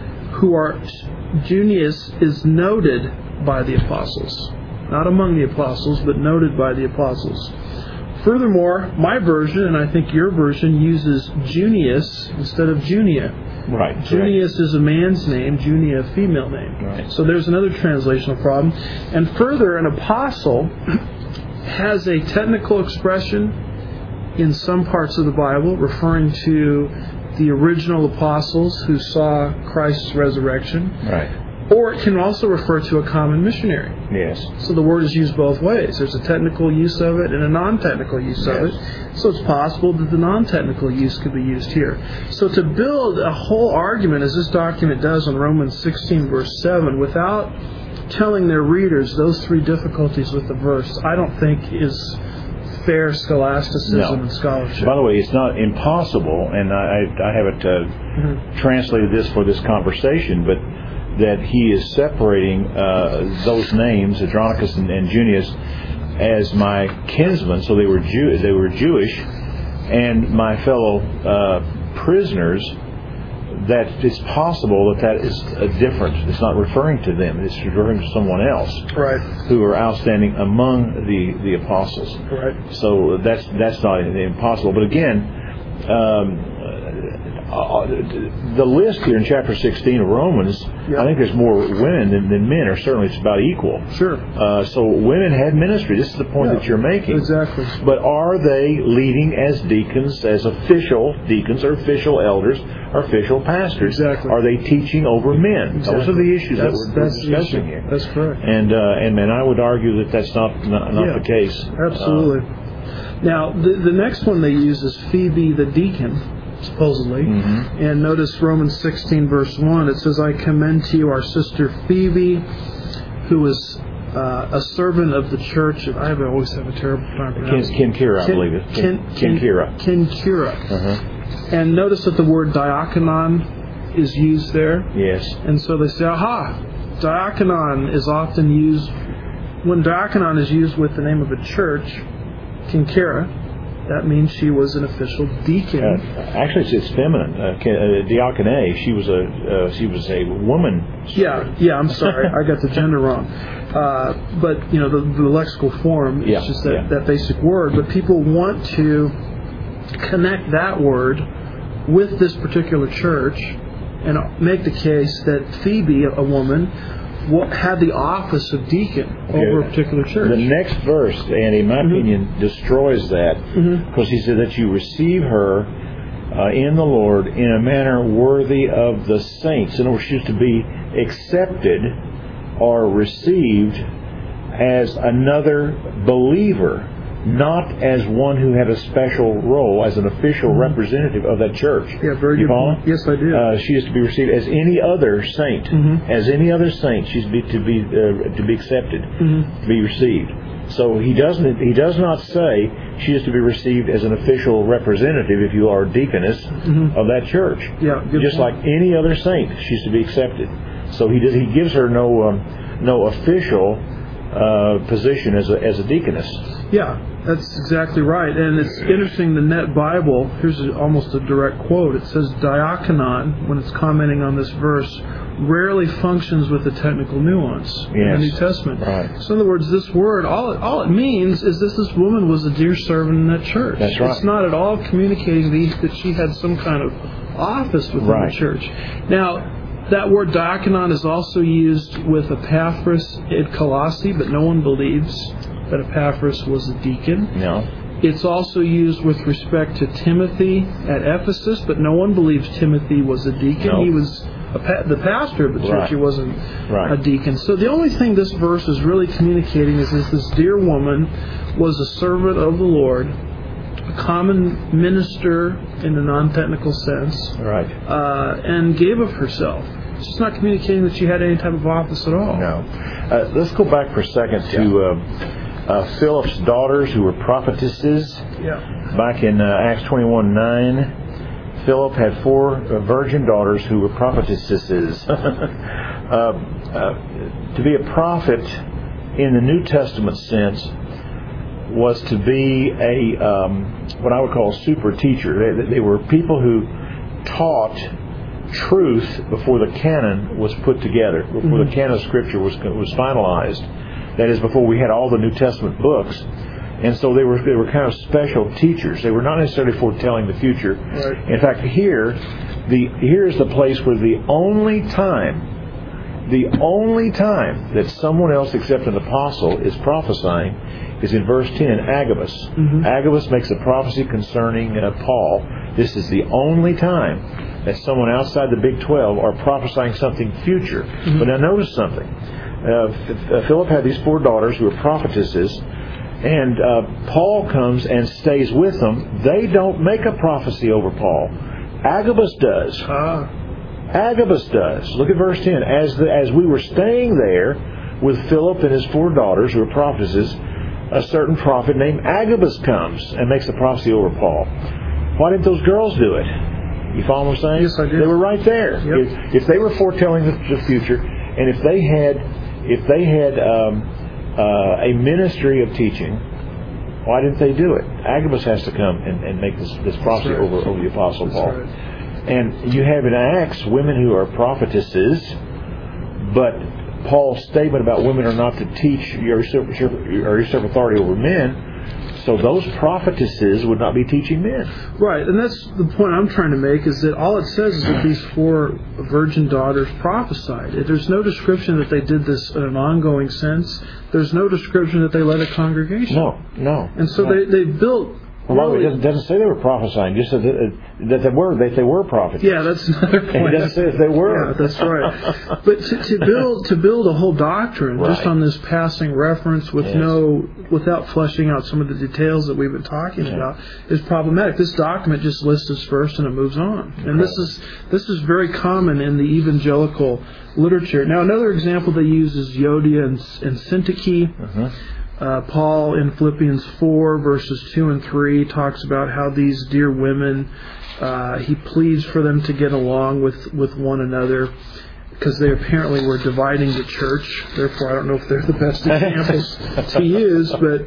Speaker 2: Junius is noted by the apostles. Not among the apostles, but noted by the apostles. Furthermore, my version, and I think your version, uses Junius instead of Junia.
Speaker 1: Right.
Speaker 2: Junius is a man's name, Junia a female name.
Speaker 1: Right.
Speaker 2: So there's another translational problem. And further, an apostle has a technical expression in some parts of the Bible referring to the original apostles who saw Christ's resurrection.
Speaker 1: Right.
Speaker 2: Or it can also refer to a common missionary.
Speaker 1: Yes.
Speaker 2: So the word is used both ways. There's a technical use of it and a non-technical use of it. So it's possible that the non-technical use could be used here. So to build a whole argument, as this document does on Romans 16, verse 7, without telling their readers those three difficulties with the verse, I don't think is fair scholasticism and scholarship.
Speaker 1: By the way, it's not impossible, and I haven't translated this for this conversation, but that he is separating those names, Andronicus and Junius, as my kinsmen, so they were Jewish, and my fellow prisoners. That it's possible that is different. It's not referring to them. It's referring to someone else,
Speaker 2: right,
Speaker 1: who are outstanding among the apostles.
Speaker 2: Right.
Speaker 1: So that's not impossible. But again. The list here in chapter 16 of Romans, I think there's more women than men, or certainly it's about equal.
Speaker 2: Sure.
Speaker 1: So women had ministry. This is the point that you're making.
Speaker 2: Exactly.
Speaker 1: But are they leading as deacons, as official deacons, or official elders, or official pastors?
Speaker 2: Exactly.
Speaker 1: Are they teaching over men?
Speaker 2: Exactly.
Speaker 1: Those are the issues that we're discussing here.
Speaker 2: That's correct.
Speaker 1: And I would argue that that's not the case.
Speaker 2: Absolutely. Now, the next one they use is Phoebe the deacon, supposedly. And notice Romans 16, verse 1. It says, I commend to you our sister Phoebe, who is a servant of the church. I always have a terrible time pronouncing it.
Speaker 1: Kenkira, I believe it. Kenkira.
Speaker 2: Kenkira. And notice that the word diakonon is used there.
Speaker 1: Yes.
Speaker 2: And so they say, diakonon is often used, when diakonon is used with the name of a church, Kenkira, that means she was an official deacon.
Speaker 1: Actually, it's feminine. Diakone. She was a woman.
Speaker 2: Yeah. I'm sorry, I got the gender wrong. But the lexical form is just that basic word. But people want to connect that word with this particular church and make the case that Phoebe, a woman, had the office of deacon over a particular church.
Speaker 1: The next verse, Andy, in my opinion, destroys that, because he said that you receive her in the Lord in a manner worthy of the saints. In other words, she's to be accepted or received as another believer, not as one who had a special role as an official representative of that church.
Speaker 2: Yeah, very good point. Yes, I do.
Speaker 1: She is to be received as any other saint. As any other saint, she's to be accepted, to be received. So he does not say she is to be received as an official representative, if you are a deaconess of that church.
Speaker 2: Yeah,
Speaker 1: just
Speaker 2: point.
Speaker 1: like any other saint, she's to be accepted. So he gives her no official position as a deaconess.
Speaker 2: Yeah, that's exactly right. And it's interesting, the Net Bible, here's almost a direct quote. It says, diakonon, when it's commenting on this verse, rarely functions with a technical nuance in the New Testament.
Speaker 1: Right.
Speaker 2: So in other words, this word, all it means is this woman was a dear servant in that church.
Speaker 1: That's right.
Speaker 2: It's not at all communicating that she had some kind of office within the church. Now, that word diakonon is also used with Epaphras at Colossae, but no one believes that Epaphras was a deacon.
Speaker 1: No.
Speaker 2: It's also used with respect to Timothy at Ephesus, but no one believes Timothy was a deacon.
Speaker 1: No.
Speaker 2: He was the pastor of the church. He wasn't a deacon. So the only thing this verse is really communicating is this dear woman was a servant of the Lord, a common minister in a non-technical sense, and gave of herself. It's just not communicating that she had any type of office at all.
Speaker 1: No. Let's go back for a second to Philip's daughters, who were prophetesses. Back in Acts 21:9, Philip had 4 virgin daughters who were prophetesses. To be a prophet in the New Testament sense was to be what I would call a super teacher. They were people who taught truth before the canon was put together, before the canon of Scripture was finalized. That is, before we had all the New Testament books. And so they were kind of special teachers. They were not necessarily foretelling the future.
Speaker 2: Right.
Speaker 1: In fact, here's the place where the only time that someone else except an apostle is prophesying is in verse 10, Agabus. Agabus makes a prophecy concerning Paul. This is the only time that someone outside the Big 12 are prophesying something future. But now notice something. Philip had these 4 daughters who were prophetesses, and Paul comes and stays with them. They don't make a prophecy over Paul. Agabus does. Agabus does. Look at verse 10. As we were staying there with Philip and his 4 daughters who were prophetesses, a certain prophet named Agabus comes and makes a prophecy over Paul. Why didn't those girls do it? You follow what I'm saying?
Speaker 2: Yes, I do.
Speaker 1: They were right there.
Speaker 2: Yep.
Speaker 1: If they were foretelling the future, and if they had a ministry of teaching, why didn't they do it? Agabus has to come and make this prophecy over the Apostle Paul.
Speaker 2: Right.
Speaker 1: And you have in Acts women who are prophetesses, but Paul's statement about women are not to teach or usurp authority over men. So those prophetesses would not be teaching men.
Speaker 2: Right, and that's the point I'm trying to make, is that all it says is that these 4 virgin daughters prophesied. There's no description that they did this in an ongoing sense. There's no description that they led a congregation.
Speaker 1: No.
Speaker 2: And so they built...
Speaker 1: Well, it doesn't say they were prophesying. It just said that they were prophets.
Speaker 2: Yeah, that's another point.
Speaker 1: And it doesn't say if they were.
Speaker 2: Yeah, that's right. But to build a whole doctrine just on this passing reference without fleshing out some of the details that we've been talking about is problematic. This document just lists us first and it moves on. And this is very common in the evangelical literature. Now, another example they use is Euodia and Syntyche. Paul in Philippians 4 verses 2 and 3 talks about how these dear women, he pleads for them to get along with one another, because they apparently were dividing the church. Therefore, I don't know if they're the best examples to use, but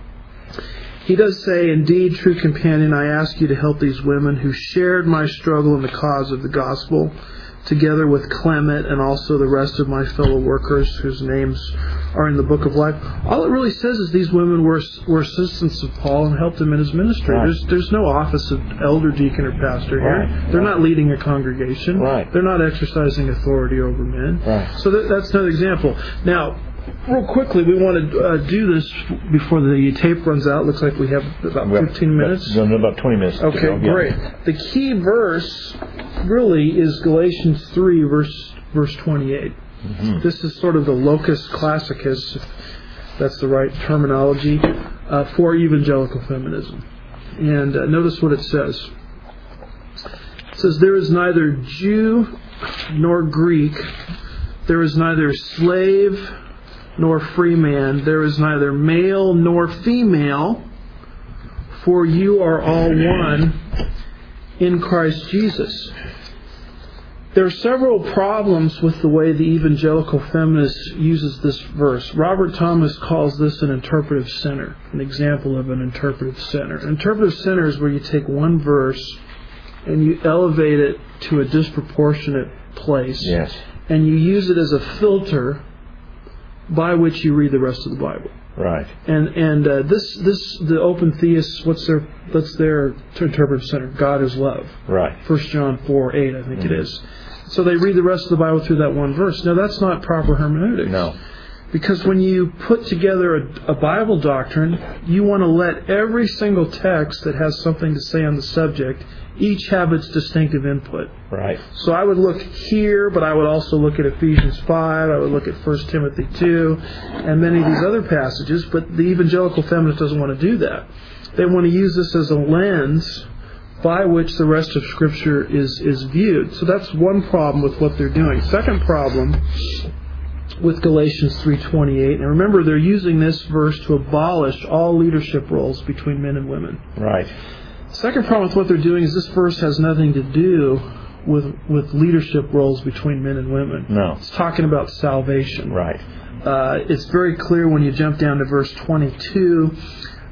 Speaker 2: he does say, "Indeed, true companion, I ask you to help these women who shared my struggle in the cause of the gospel, together with Clement and also the rest of my fellow workers whose names are in the book of life." All it really says is these women were assistants of Paul and helped him in his ministry.
Speaker 1: Right.
Speaker 2: There's no office of elder, deacon, or pastor here.
Speaker 1: Right.
Speaker 2: They're not leading a congregation.
Speaker 1: Right.
Speaker 2: They're not exercising authority over men.
Speaker 1: Right.
Speaker 2: So that's another example. Now, real quickly, we want to do this before the tape runs out. Looks like we have about 15 minutes.
Speaker 1: About 20 minutes.
Speaker 2: Okay, great. The key verse really is Galatians 3, verse 28. This is sort of the locus classicus, if that's the right terminology, for evangelical feminism. And notice what it says. It says, "There is neither Jew nor Greek. There is neither slave nor free man. There is neither male nor female. For you are all one in Christ Jesus." There are several problems with the way the evangelical feminist uses this verse. Robert Thomas calls this an interpretive center, an example of an interpretive center. An interpretive center is where you take one verse and you elevate it to a disproportionate place.
Speaker 1: Yes.
Speaker 2: And you use it as a filter by which you read the rest of the Bible.
Speaker 1: Right.
Speaker 2: And the open theists, that's their interpretive center. God is love.
Speaker 1: Right.
Speaker 2: 1 John 4:8, I think it is. So they read the rest of the Bible through that one verse. Now, that's not proper hermeneutics.
Speaker 1: No.
Speaker 2: Because when you put together a Bible doctrine, you want to let every single text that has something to say on the subject each have its distinctive input.
Speaker 1: Right.
Speaker 2: So I would look here, but I would also look at Ephesians 5, I would look at 1 Timothy 2, and many of these other passages, but the evangelical feminist doesn't want to do that. They want to use this as a lens by which the rest of Scripture is viewed. So that's one problem with what they're doing. Second problem with Galatians 3:28, and remember, they're using this verse to abolish all leadership roles between men and women.
Speaker 1: Right.
Speaker 2: Second problem with what they're doing is this verse has nothing to do with leadership roles between men and women.
Speaker 1: No.
Speaker 2: It's talking about salvation.
Speaker 1: Right.
Speaker 2: It's very clear when you jump down to verse 22.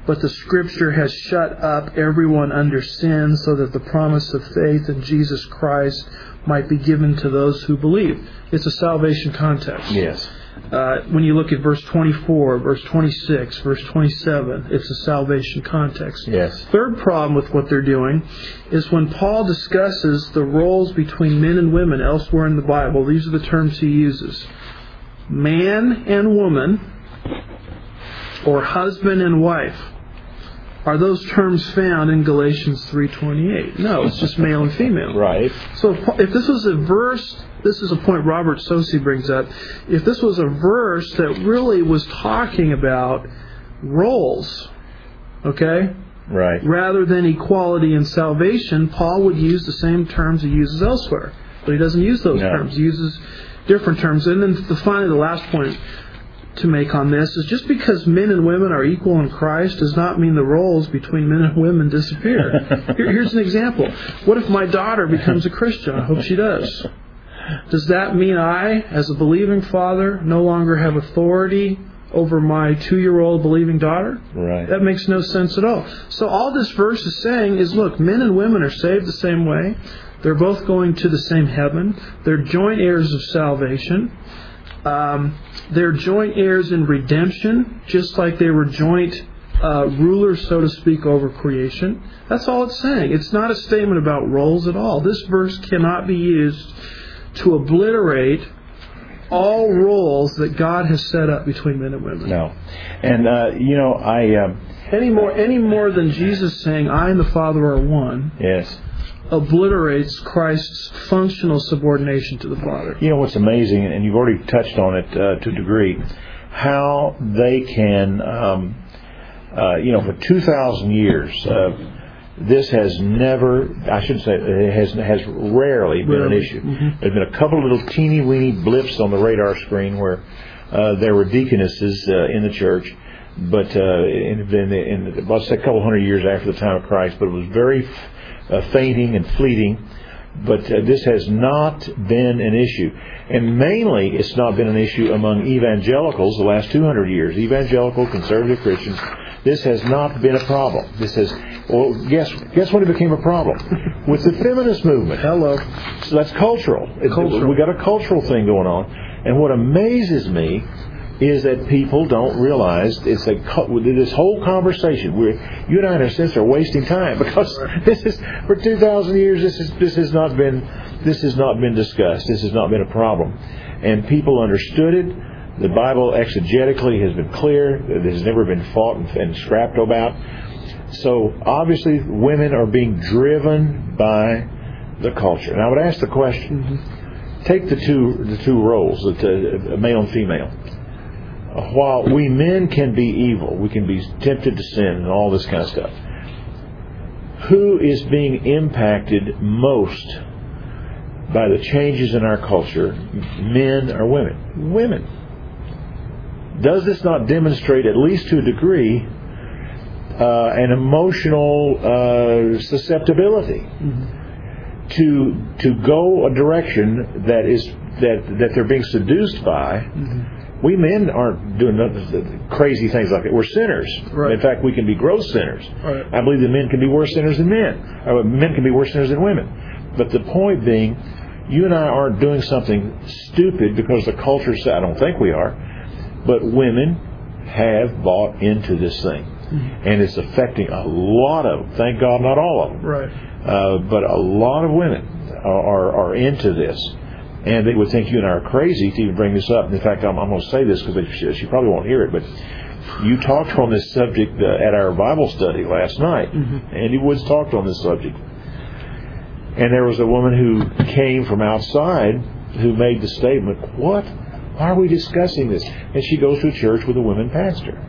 Speaker 2: but the Scripture has shut up everyone under sin so that the promise of faith in Jesus Christ might be given to those who believe. It's a salvation context.
Speaker 1: Yes.
Speaker 2: When you look at verse 24, verse 26, verse 27, it's a salvation context.
Speaker 1: Yes.
Speaker 2: Third problem with what they're doing is when Paul discusses the roles between men and women elsewhere in the Bible, these are the terms he uses. Man and woman, or husband and wife. Are those terms found in Galatians 3:28? No, it's just male and female.
Speaker 1: Right.
Speaker 2: So if this was a verse, this is a point Robert Sosi brings up, if this was a verse that really was talking about roles, okay?
Speaker 1: Right.
Speaker 2: Rather than equality and salvation, Paul would use the same terms he uses elsewhere. But he doesn't use those terms. He uses different terms. And then finally, the last point to make on this is just because men and women are equal in Christ does not mean the roles between men and women disappear. Here's an example. What if my daughter becomes a Christian? I hope she does. Does that mean I, as a believing father, no longer have authority over my 2-year-old believing daughter?
Speaker 1: Right.
Speaker 2: That makes no sense at all. So all this verse is saying is, look, men and women are saved the same way. They're both going to the same heaven. They're joint heirs of salvation. They're joint heirs in redemption, just like they were joint rulers, so to speak, over creation. That's all it's saying. It's not a statement about roles at all. This verse cannot be used to obliterate all roles that God has set up between men and women.
Speaker 1: No. And,
Speaker 2: any more than Jesus saying, I and the Father are one.
Speaker 1: Yes.
Speaker 2: Obliterates Christ's functional subordination to the Father.
Speaker 1: You know what's amazing, and you've already touched on it to a degree, how they can, for 2,000 years, this has never, I should say, it has rarely been an issue. Mm-hmm. There's been a couple of little teeny-weeny blips on the radar screen where there were deaconesses in the church, but let's say a couple hundred years after the time of Christ, but it was very fainting and fleeting. But this has not been an issue. And mainly it's not been an issue among evangelicals the last 200 years. Evangelical, conservative Christians. This has not been a problem. This has, guess when it became a problem? With the feminist movement.
Speaker 2: Hello.
Speaker 1: So that's cultural. We got a cultural thing going on. And what amazes me is that people don't realize it's this whole conversation. You and I, in a sense, are wasting time because this is for 2,000 years. This has not been discussed. This has not been a problem, and people understood it. The Bible exegetically has been clear. It has never been fought and scrapped about. So obviously, women are being driven by the culture. And I would ask the question: take the two roles, male and female. While we men can be evil, we can be tempted to sin and all this kind of stuff, who is being impacted most by the changes in our culture, men or women? Women. Does this not demonstrate, at least to a degree, an emotional susceptibility to go a direction that they're being seduced by? We men aren't doing crazy things like that. We're sinners.
Speaker 2: Right.
Speaker 1: In fact, we can be gross sinners.
Speaker 2: Right.
Speaker 1: I believe that men can be worse sinners than men. Or men can be worse sinners than women. But the point being, you and I aren't doing something stupid because the culture says, I don't think we are, but women have bought into this thing. And it's affecting a lot of them. Thank God not all of them.
Speaker 2: Right.
Speaker 1: But a lot of women are into this. And they would think you and I are crazy to even bring this up. In fact, I'm going to say this because she probably won't hear it. But you talked on this subject at our Bible study last night. Andy Woods talked on this subject. And there was a woman who came from outside who made the statement, what? Why are we discussing this? And she goes to a church with a woman pastor.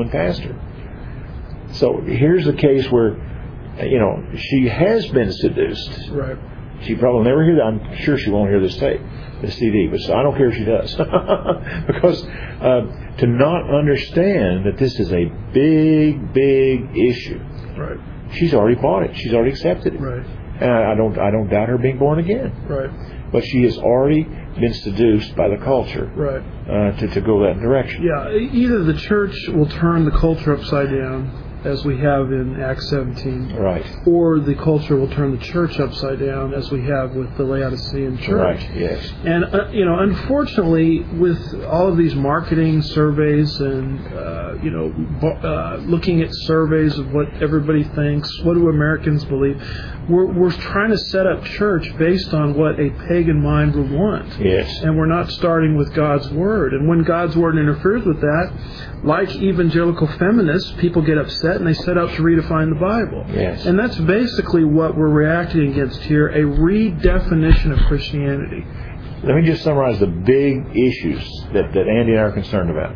Speaker 1: So here's the case where, she has been seduced.
Speaker 2: Right.
Speaker 1: She probably never hear that. I'm sure she won't hear this CD, but I don't care if she does. Because to not understand that this is a big, big issue.
Speaker 2: Right.
Speaker 1: She's already bought it. She's already accepted it.
Speaker 2: Right.
Speaker 1: And I don't doubt her being born again.
Speaker 2: Right.
Speaker 1: But she has already been seduced by the culture.
Speaker 2: Right.
Speaker 1: To go that direction.
Speaker 2: Yeah. Either the church will turn the culture upside down, as we have in Acts 17.
Speaker 1: Right.
Speaker 2: Or the culture will turn the church upside down, as we have with the Laodicean church.
Speaker 1: Right, yes.
Speaker 2: And, unfortunately, with all of these marketing surveys and, looking at surveys of what everybody thinks, what do Americans believe, we're trying to set up church based on what a pagan mind would want.
Speaker 1: Yes.
Speaker 2: And we're not starting with God's Word. And when God's Word interferes with that, like evangelical feminists, people get upset and they set out to redefine the Bible.
Speaker 1: Yes.
Speaker 2: And that's basically what we're reacting against here, a redefinition of Christianity.
Speaker 1: Let me just summarize the big issues that Andy and I are concerned about.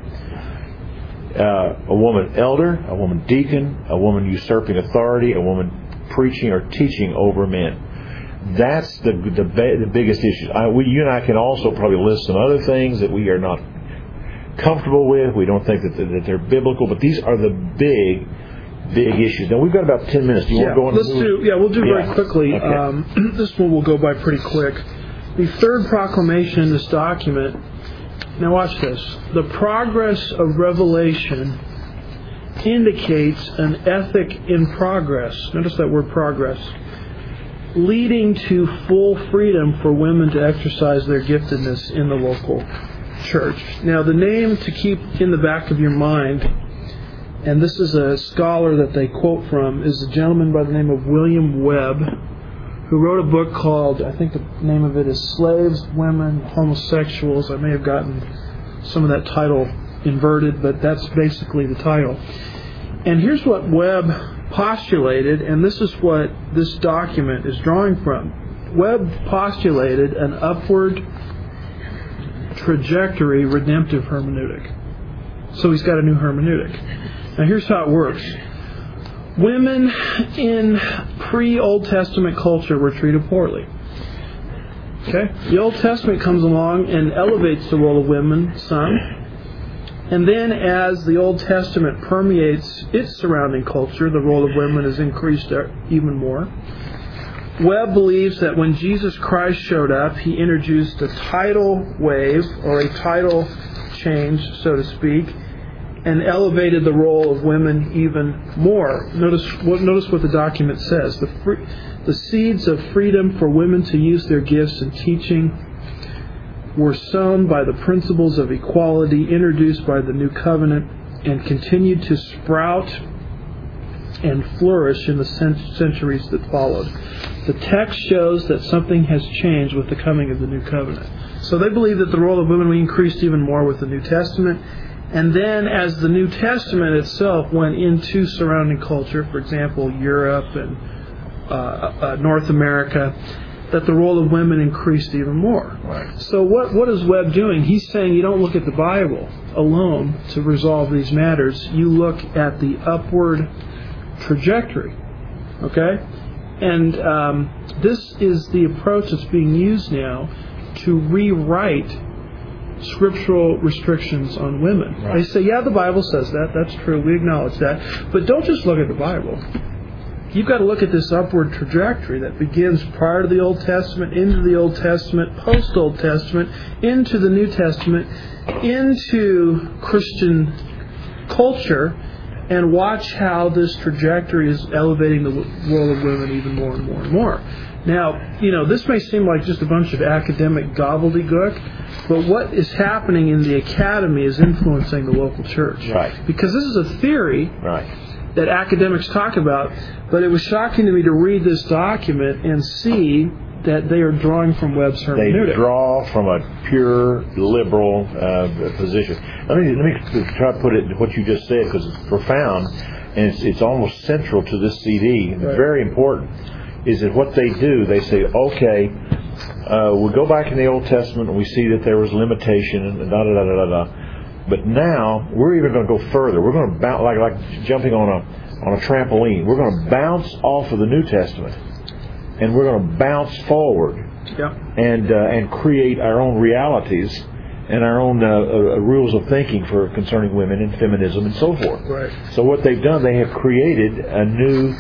Speaker 1: A woman elder, a woman deacon, a woman usurping authority, a woman preaching or teaching over men. That's the biggest issues. You and I can also probably list some other things that we are not comfortable with. We don't think that they're biblical, but these are the big issues. Now, we've got about 10 minutes. Do you want to go on?
Speaker 2: We'll do very quickly.
Speaker 1: Okay.
Speaker 2: This one will go by pretty quick. The third proclamation in this document. Now watch this. The progress of revelation indicates an ethic in progress. Notice that word progress. Leading to full freedom for women to exercise their giftedness in the local church. Now, the name to keep in the back of your mind, and this is a scholar that they quote from, is a gentleman by the name of William Webb, who wrote a book called, I think the name of it is Slaves, Women, Homosexuals. I may have gotten some of that title inverted, but that's basically the title. And here's what Webb postulated, and this is what this document is drawing from. Webb postulated an upward trajectory redemptive hermeneutic. So he's got a new hermeneutic. Now here's how it works. Women in pre-Old Testament culture were treated poorly. Okay? The Old Testament comes along and elevates the role of women some. And then as the Old Testament permeates its surrounding culture, the role of women is increased even more. Webb believes that when Jesus Christ showed up, he introduced a tidal wave, or a tidal change, so to speak, and elevated the role of women even more. Notice what the document says. The seeds of freedom for women to use their gifts in teaching were sown by the principles of equality introduced by the New Covenant and continued to sprout and flourish in the centuries that followed. The text shows that something has changed with the coming of the New Covenant. So they believe that the role of women increased even more with the New Testament. And then as the New Testament itself went into surrounding culture, for example, Europe and North America, that the role of women increased even more.
Speaker 1: Right.
Speaker 2: So what is Webb doing? He's saying you don't look at the Bible alone to resolve these matters. You look at the upward trajectory. Okay? And this is the approach that's being used now to rewrite scriptural restrictions on women.
Speaker 1: Right.
Speaker 2: They say, yeah, the Bible says that. That's true. We acknowledge that. But don't just look at the Bible. You've got to look at this upward trajectory that begins prior to the Old Testament, into the Old Testament, post-Old Testament, into the New Testament, into Christian culture, and watch how this trajectory is elevating the role of women even more and more and more. Now, this may seem like just a bunch of academic gobbledygook, but what is happening in the academy is influencing the local church.
Speaker 1: Right.
Speaker 2: Because this is a theory
Speaker 1: right.
Speaker 2: that academics talk about, but it was shocking to me to read this document and see that they are drawing from Webb's hermeneutic.
Speaker 1: They draw from a pure liberal position. Let me try to put it what you just said, because it's profound and it's almost central to this CD. Right. Very important. Is that what they do? They say, okay, we go back in the Old Testament and we see that there was limitation and da-da-da-da-da. But now we're even going to go further. We're going to bounce like jumping on a trampoline. We're going to bounce off of the New Testament, and we're going to bounce forward, and create our own realities and our own rules of thinking concerning women and feminism and so forth.
Speaker 2: Right.
Speaker 1: So what they've done, they have created a new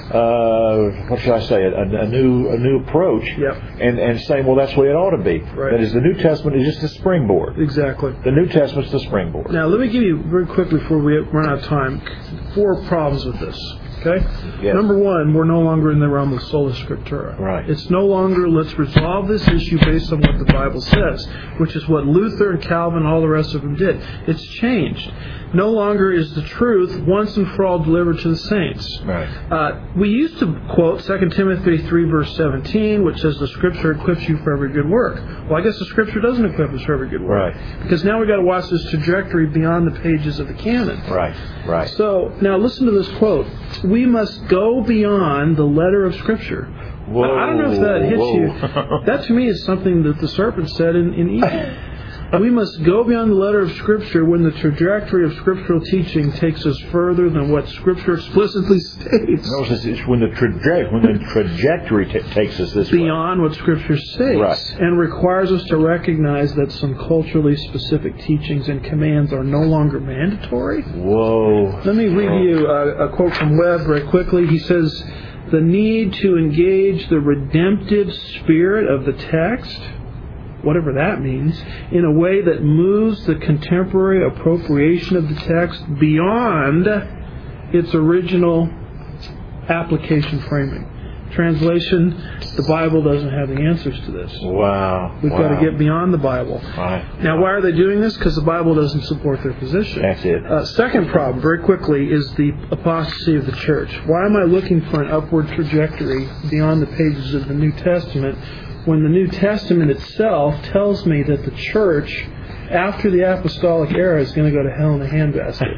Speaker 1: what should I say, a new approach, and saying, well, that's the way it ought to be.
Speaker 2: Right.
Speaker 1: That is, the New Testament is just a springboard.
Speaker 2: Exactly.
Speaker 1: The New Testament's the springboard.
Speaker 2: Now, let me give you, very quickly before we run out of time, 4 problems with this. Okay?
Speaker 1: Yes.
Speaker 2: Number 1, we're no longer in the realm of sola scriptura.
Speaker 1: Right.
Speaker 2: It's no longer, let's resolve this issue based on what the Bible says, which is what Luther and Calvin and all the rest of them did. It's changed. No longer is the truth once and for all delivered to the saints.
Speaker 1: Right.
Speaker 2: We used to quote 2 Timothy 3, verse 17, which says the Scripture equips you for every good work. Well, I guess the Scripture doesn't equip us for every good work.
Speaker 1: Right.
Speaker 2: Because now we've got to watch this trajectory beyond the pages of the canon.
Speaker 1: Right. Right.
Speaker 2: So, now listen to this quote. We must go beyond the letter of Scripture.
Speaker 1: Whoa,
Speaker 2: I don't know if that hits you. That to me is something that the serpent said in Eden. We must go beyond the letter of Scripture when the trajectory of scriptural teaching takes us further than what Scripture explicitly states.
Speaker 1: No, it's when the trajectory takes us this
Speaker 2: beyond what Scripture states,
Speaker 1: right,
Speaker 2: and requires us to recognize that some culturally specific teachings and commands are no longer mandatory.
Speaker 1: Whoa.
Speaker 2: Let me read you a quote from Webb very quickly. He says, "The need to engage the redemptive spirit of the text," whatever that means, "in a way that moves the contemporary appropriation of the text beyond its original application framing." Translation, the Bible doesn't have the answers to this.
Speaker 1: Wow.
Speaker 2: We've got to get beyond the Bible.
Speaker 1: Right.
Speaker 2: Now, why are they doing this? Because the Bible doesn't support their position.
Speaker 1: That's it.
Speaker 2: Second problem, very quickly, is the apostasy of the church. Why am I looking for an upward trajectory beyond the pages of the New Testament when the New Testament itself tells me that the church, after the apostolic era, is going to go to hell in a handbasket?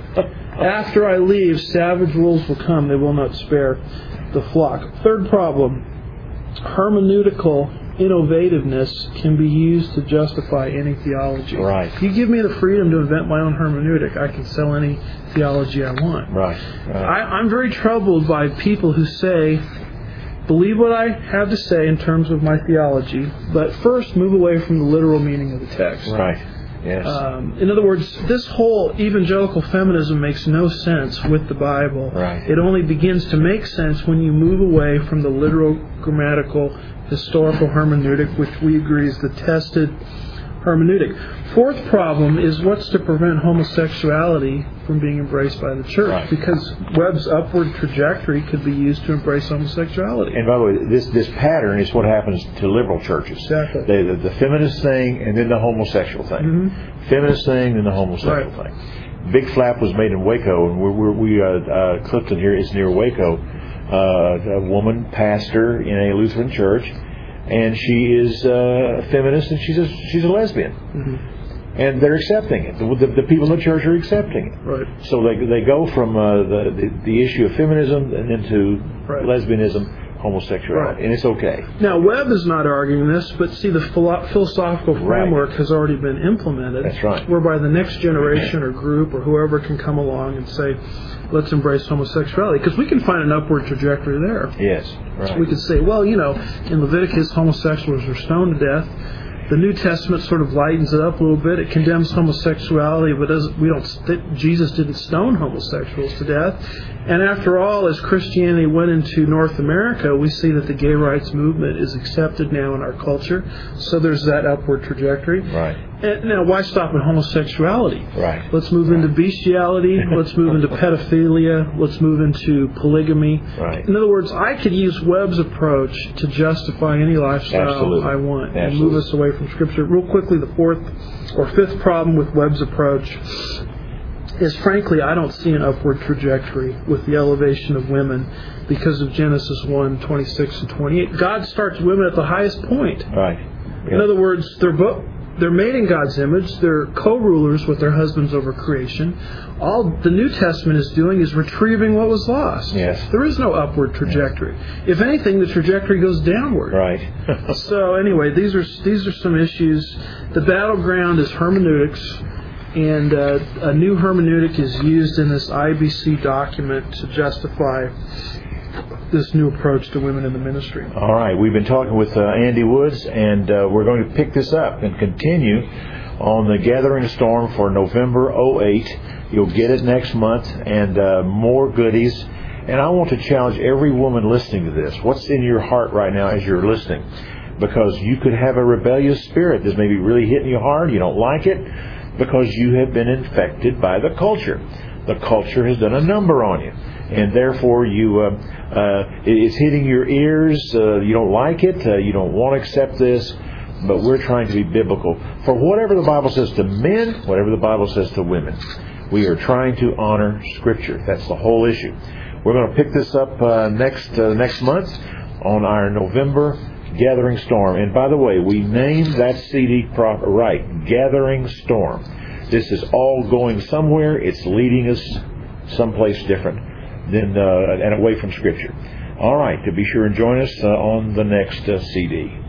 Speaker 2: After I leave, savage wolves will come. They will not spare the flock. Third problem, hermeneutical innovativeness can be used to justify any theology.
Speaker 1: Right.
Speaker 2: If you give me the freedom to invent my own hermeneutic, I can sell any theology I want.
Speaker 1: Right.
Speaker 2: I'm very troubled by people who say, believe what I have to say in terms of my theology, but first move away from the literal meaning of the text.
Speaker 1: Right. Yes.
Speaker 2: In other words, this whole evangelical feminism makes no sense with the Bible.
Speaker 1: Right.
Speaker 2: It only begins to make sense when you move away from the literal, grammatical, historical hermeneutic, which we agree is the tested hermeneutic. Fourth problem is what's to prevent homosexuality from being embraced by the church,
Speaker 1: right,
Speaker 2: because Webb's upward trajectory could be used to embrace homosexuality.
Speaker 1: And by the way, this pattern is what happens to liberal churches.
Speaker 2: Exactly.
Speaker 1: The feminist thing and then the homosexual thing.
Speaker 2: Mm-hmm.
Speaker 1: Feminist thing and the homosexual thing. Big Flap was made in Waco, and Clifton here is near Waco. A woman pastor in a Lutheran church, and she is a feminist, and she's a lesbian. Mm-hmm. And they're accepting it. The people in the church are accepting it.
Speaker 2: Right.
Speaker 1: So they go from the issue of feminism and into lesbianism, homosexuality, and it's okay.
Speaker 2: Now, Webb is not arguing this, but see, the philosophical framework has already been implemented.
Speaker 1: That's right.
Speaker 2: Whereby the next generation or group or whoever can come along and say, let's embrace homosexuality, because we can find an upward trajectory there.
Speaker 1: Yes, right.
Speaker 2: We could say, well, in Leviticus, homosexuals are stoned to death. The New Testament sort of lightens it up a little bit. It condemns homosexuality, but Jesus didn't stone homosexuals to death. And after all, as Christianity went into North America, we see that the gay rights movement is accepted now in our culture. So there's that upward trajectory.
Speaker 1: Right.
Speaker 2: And now, why stop at homosexuality?
Speaker 1: Right.
Speaker 2: Let's move into bestiality. Let's move into pedophilia. Let's move into polygamy.
Speaker 1: Right.
Speaker 2: In other words, I could use Webb's approach to justify any lifestyle I want and move us away from Scripture. Real quickly, the fourth or fifth problem with Webb's approach is, frankly, I don't see an upward trajectory with the elevation of women because of Genesis 1:26 and 28. God starts women at the highest point.
Speaker 1: Right.
Speaker 2: Yeah. In other words, they're made in God's image. They're co-rulers with their husbands over creation. All the New Testament is doing is retrieving what was lost.
Speaker 1: Yes.
Speaker 2: There is no upward trajectory. If anything, the trajectory goes downward.
Speaker 1: Right.
Speaker 2: So anyway, these are some issues. The battleground is hermeneutics, and a new hermeneutic is used in this IBC document to justify this new approach to women in the ministry.
Speaker 1: All right. We've been talking with Andy Woods, and we're going to pick this up and continue on the Gathering Storm for November 2008. You'll get it next month, and more goodies. And I want to challenge every woman listening to this. What's in your heart right now as you're listening? Because you could have a rebellious spirit that's maybe really hitting you hard. You don't like it because you have been infected by the culture. The culture has done a number on you. And therefore, it's hitting your ears. You don't like it. You don't want to accept this. But we're trying to be biblical. For whatever the Bible says to men, whatever the Bible says to women, we are trying to honor Scripture. That's the whole issue. We're going to pick this up next month on our November Gathering Storm. And by the way, we named that CD right, Gathering Storm. This is all going somewhere. It's leading us someplace different and away from Scripture. All right, to be sure and join us on the next CD.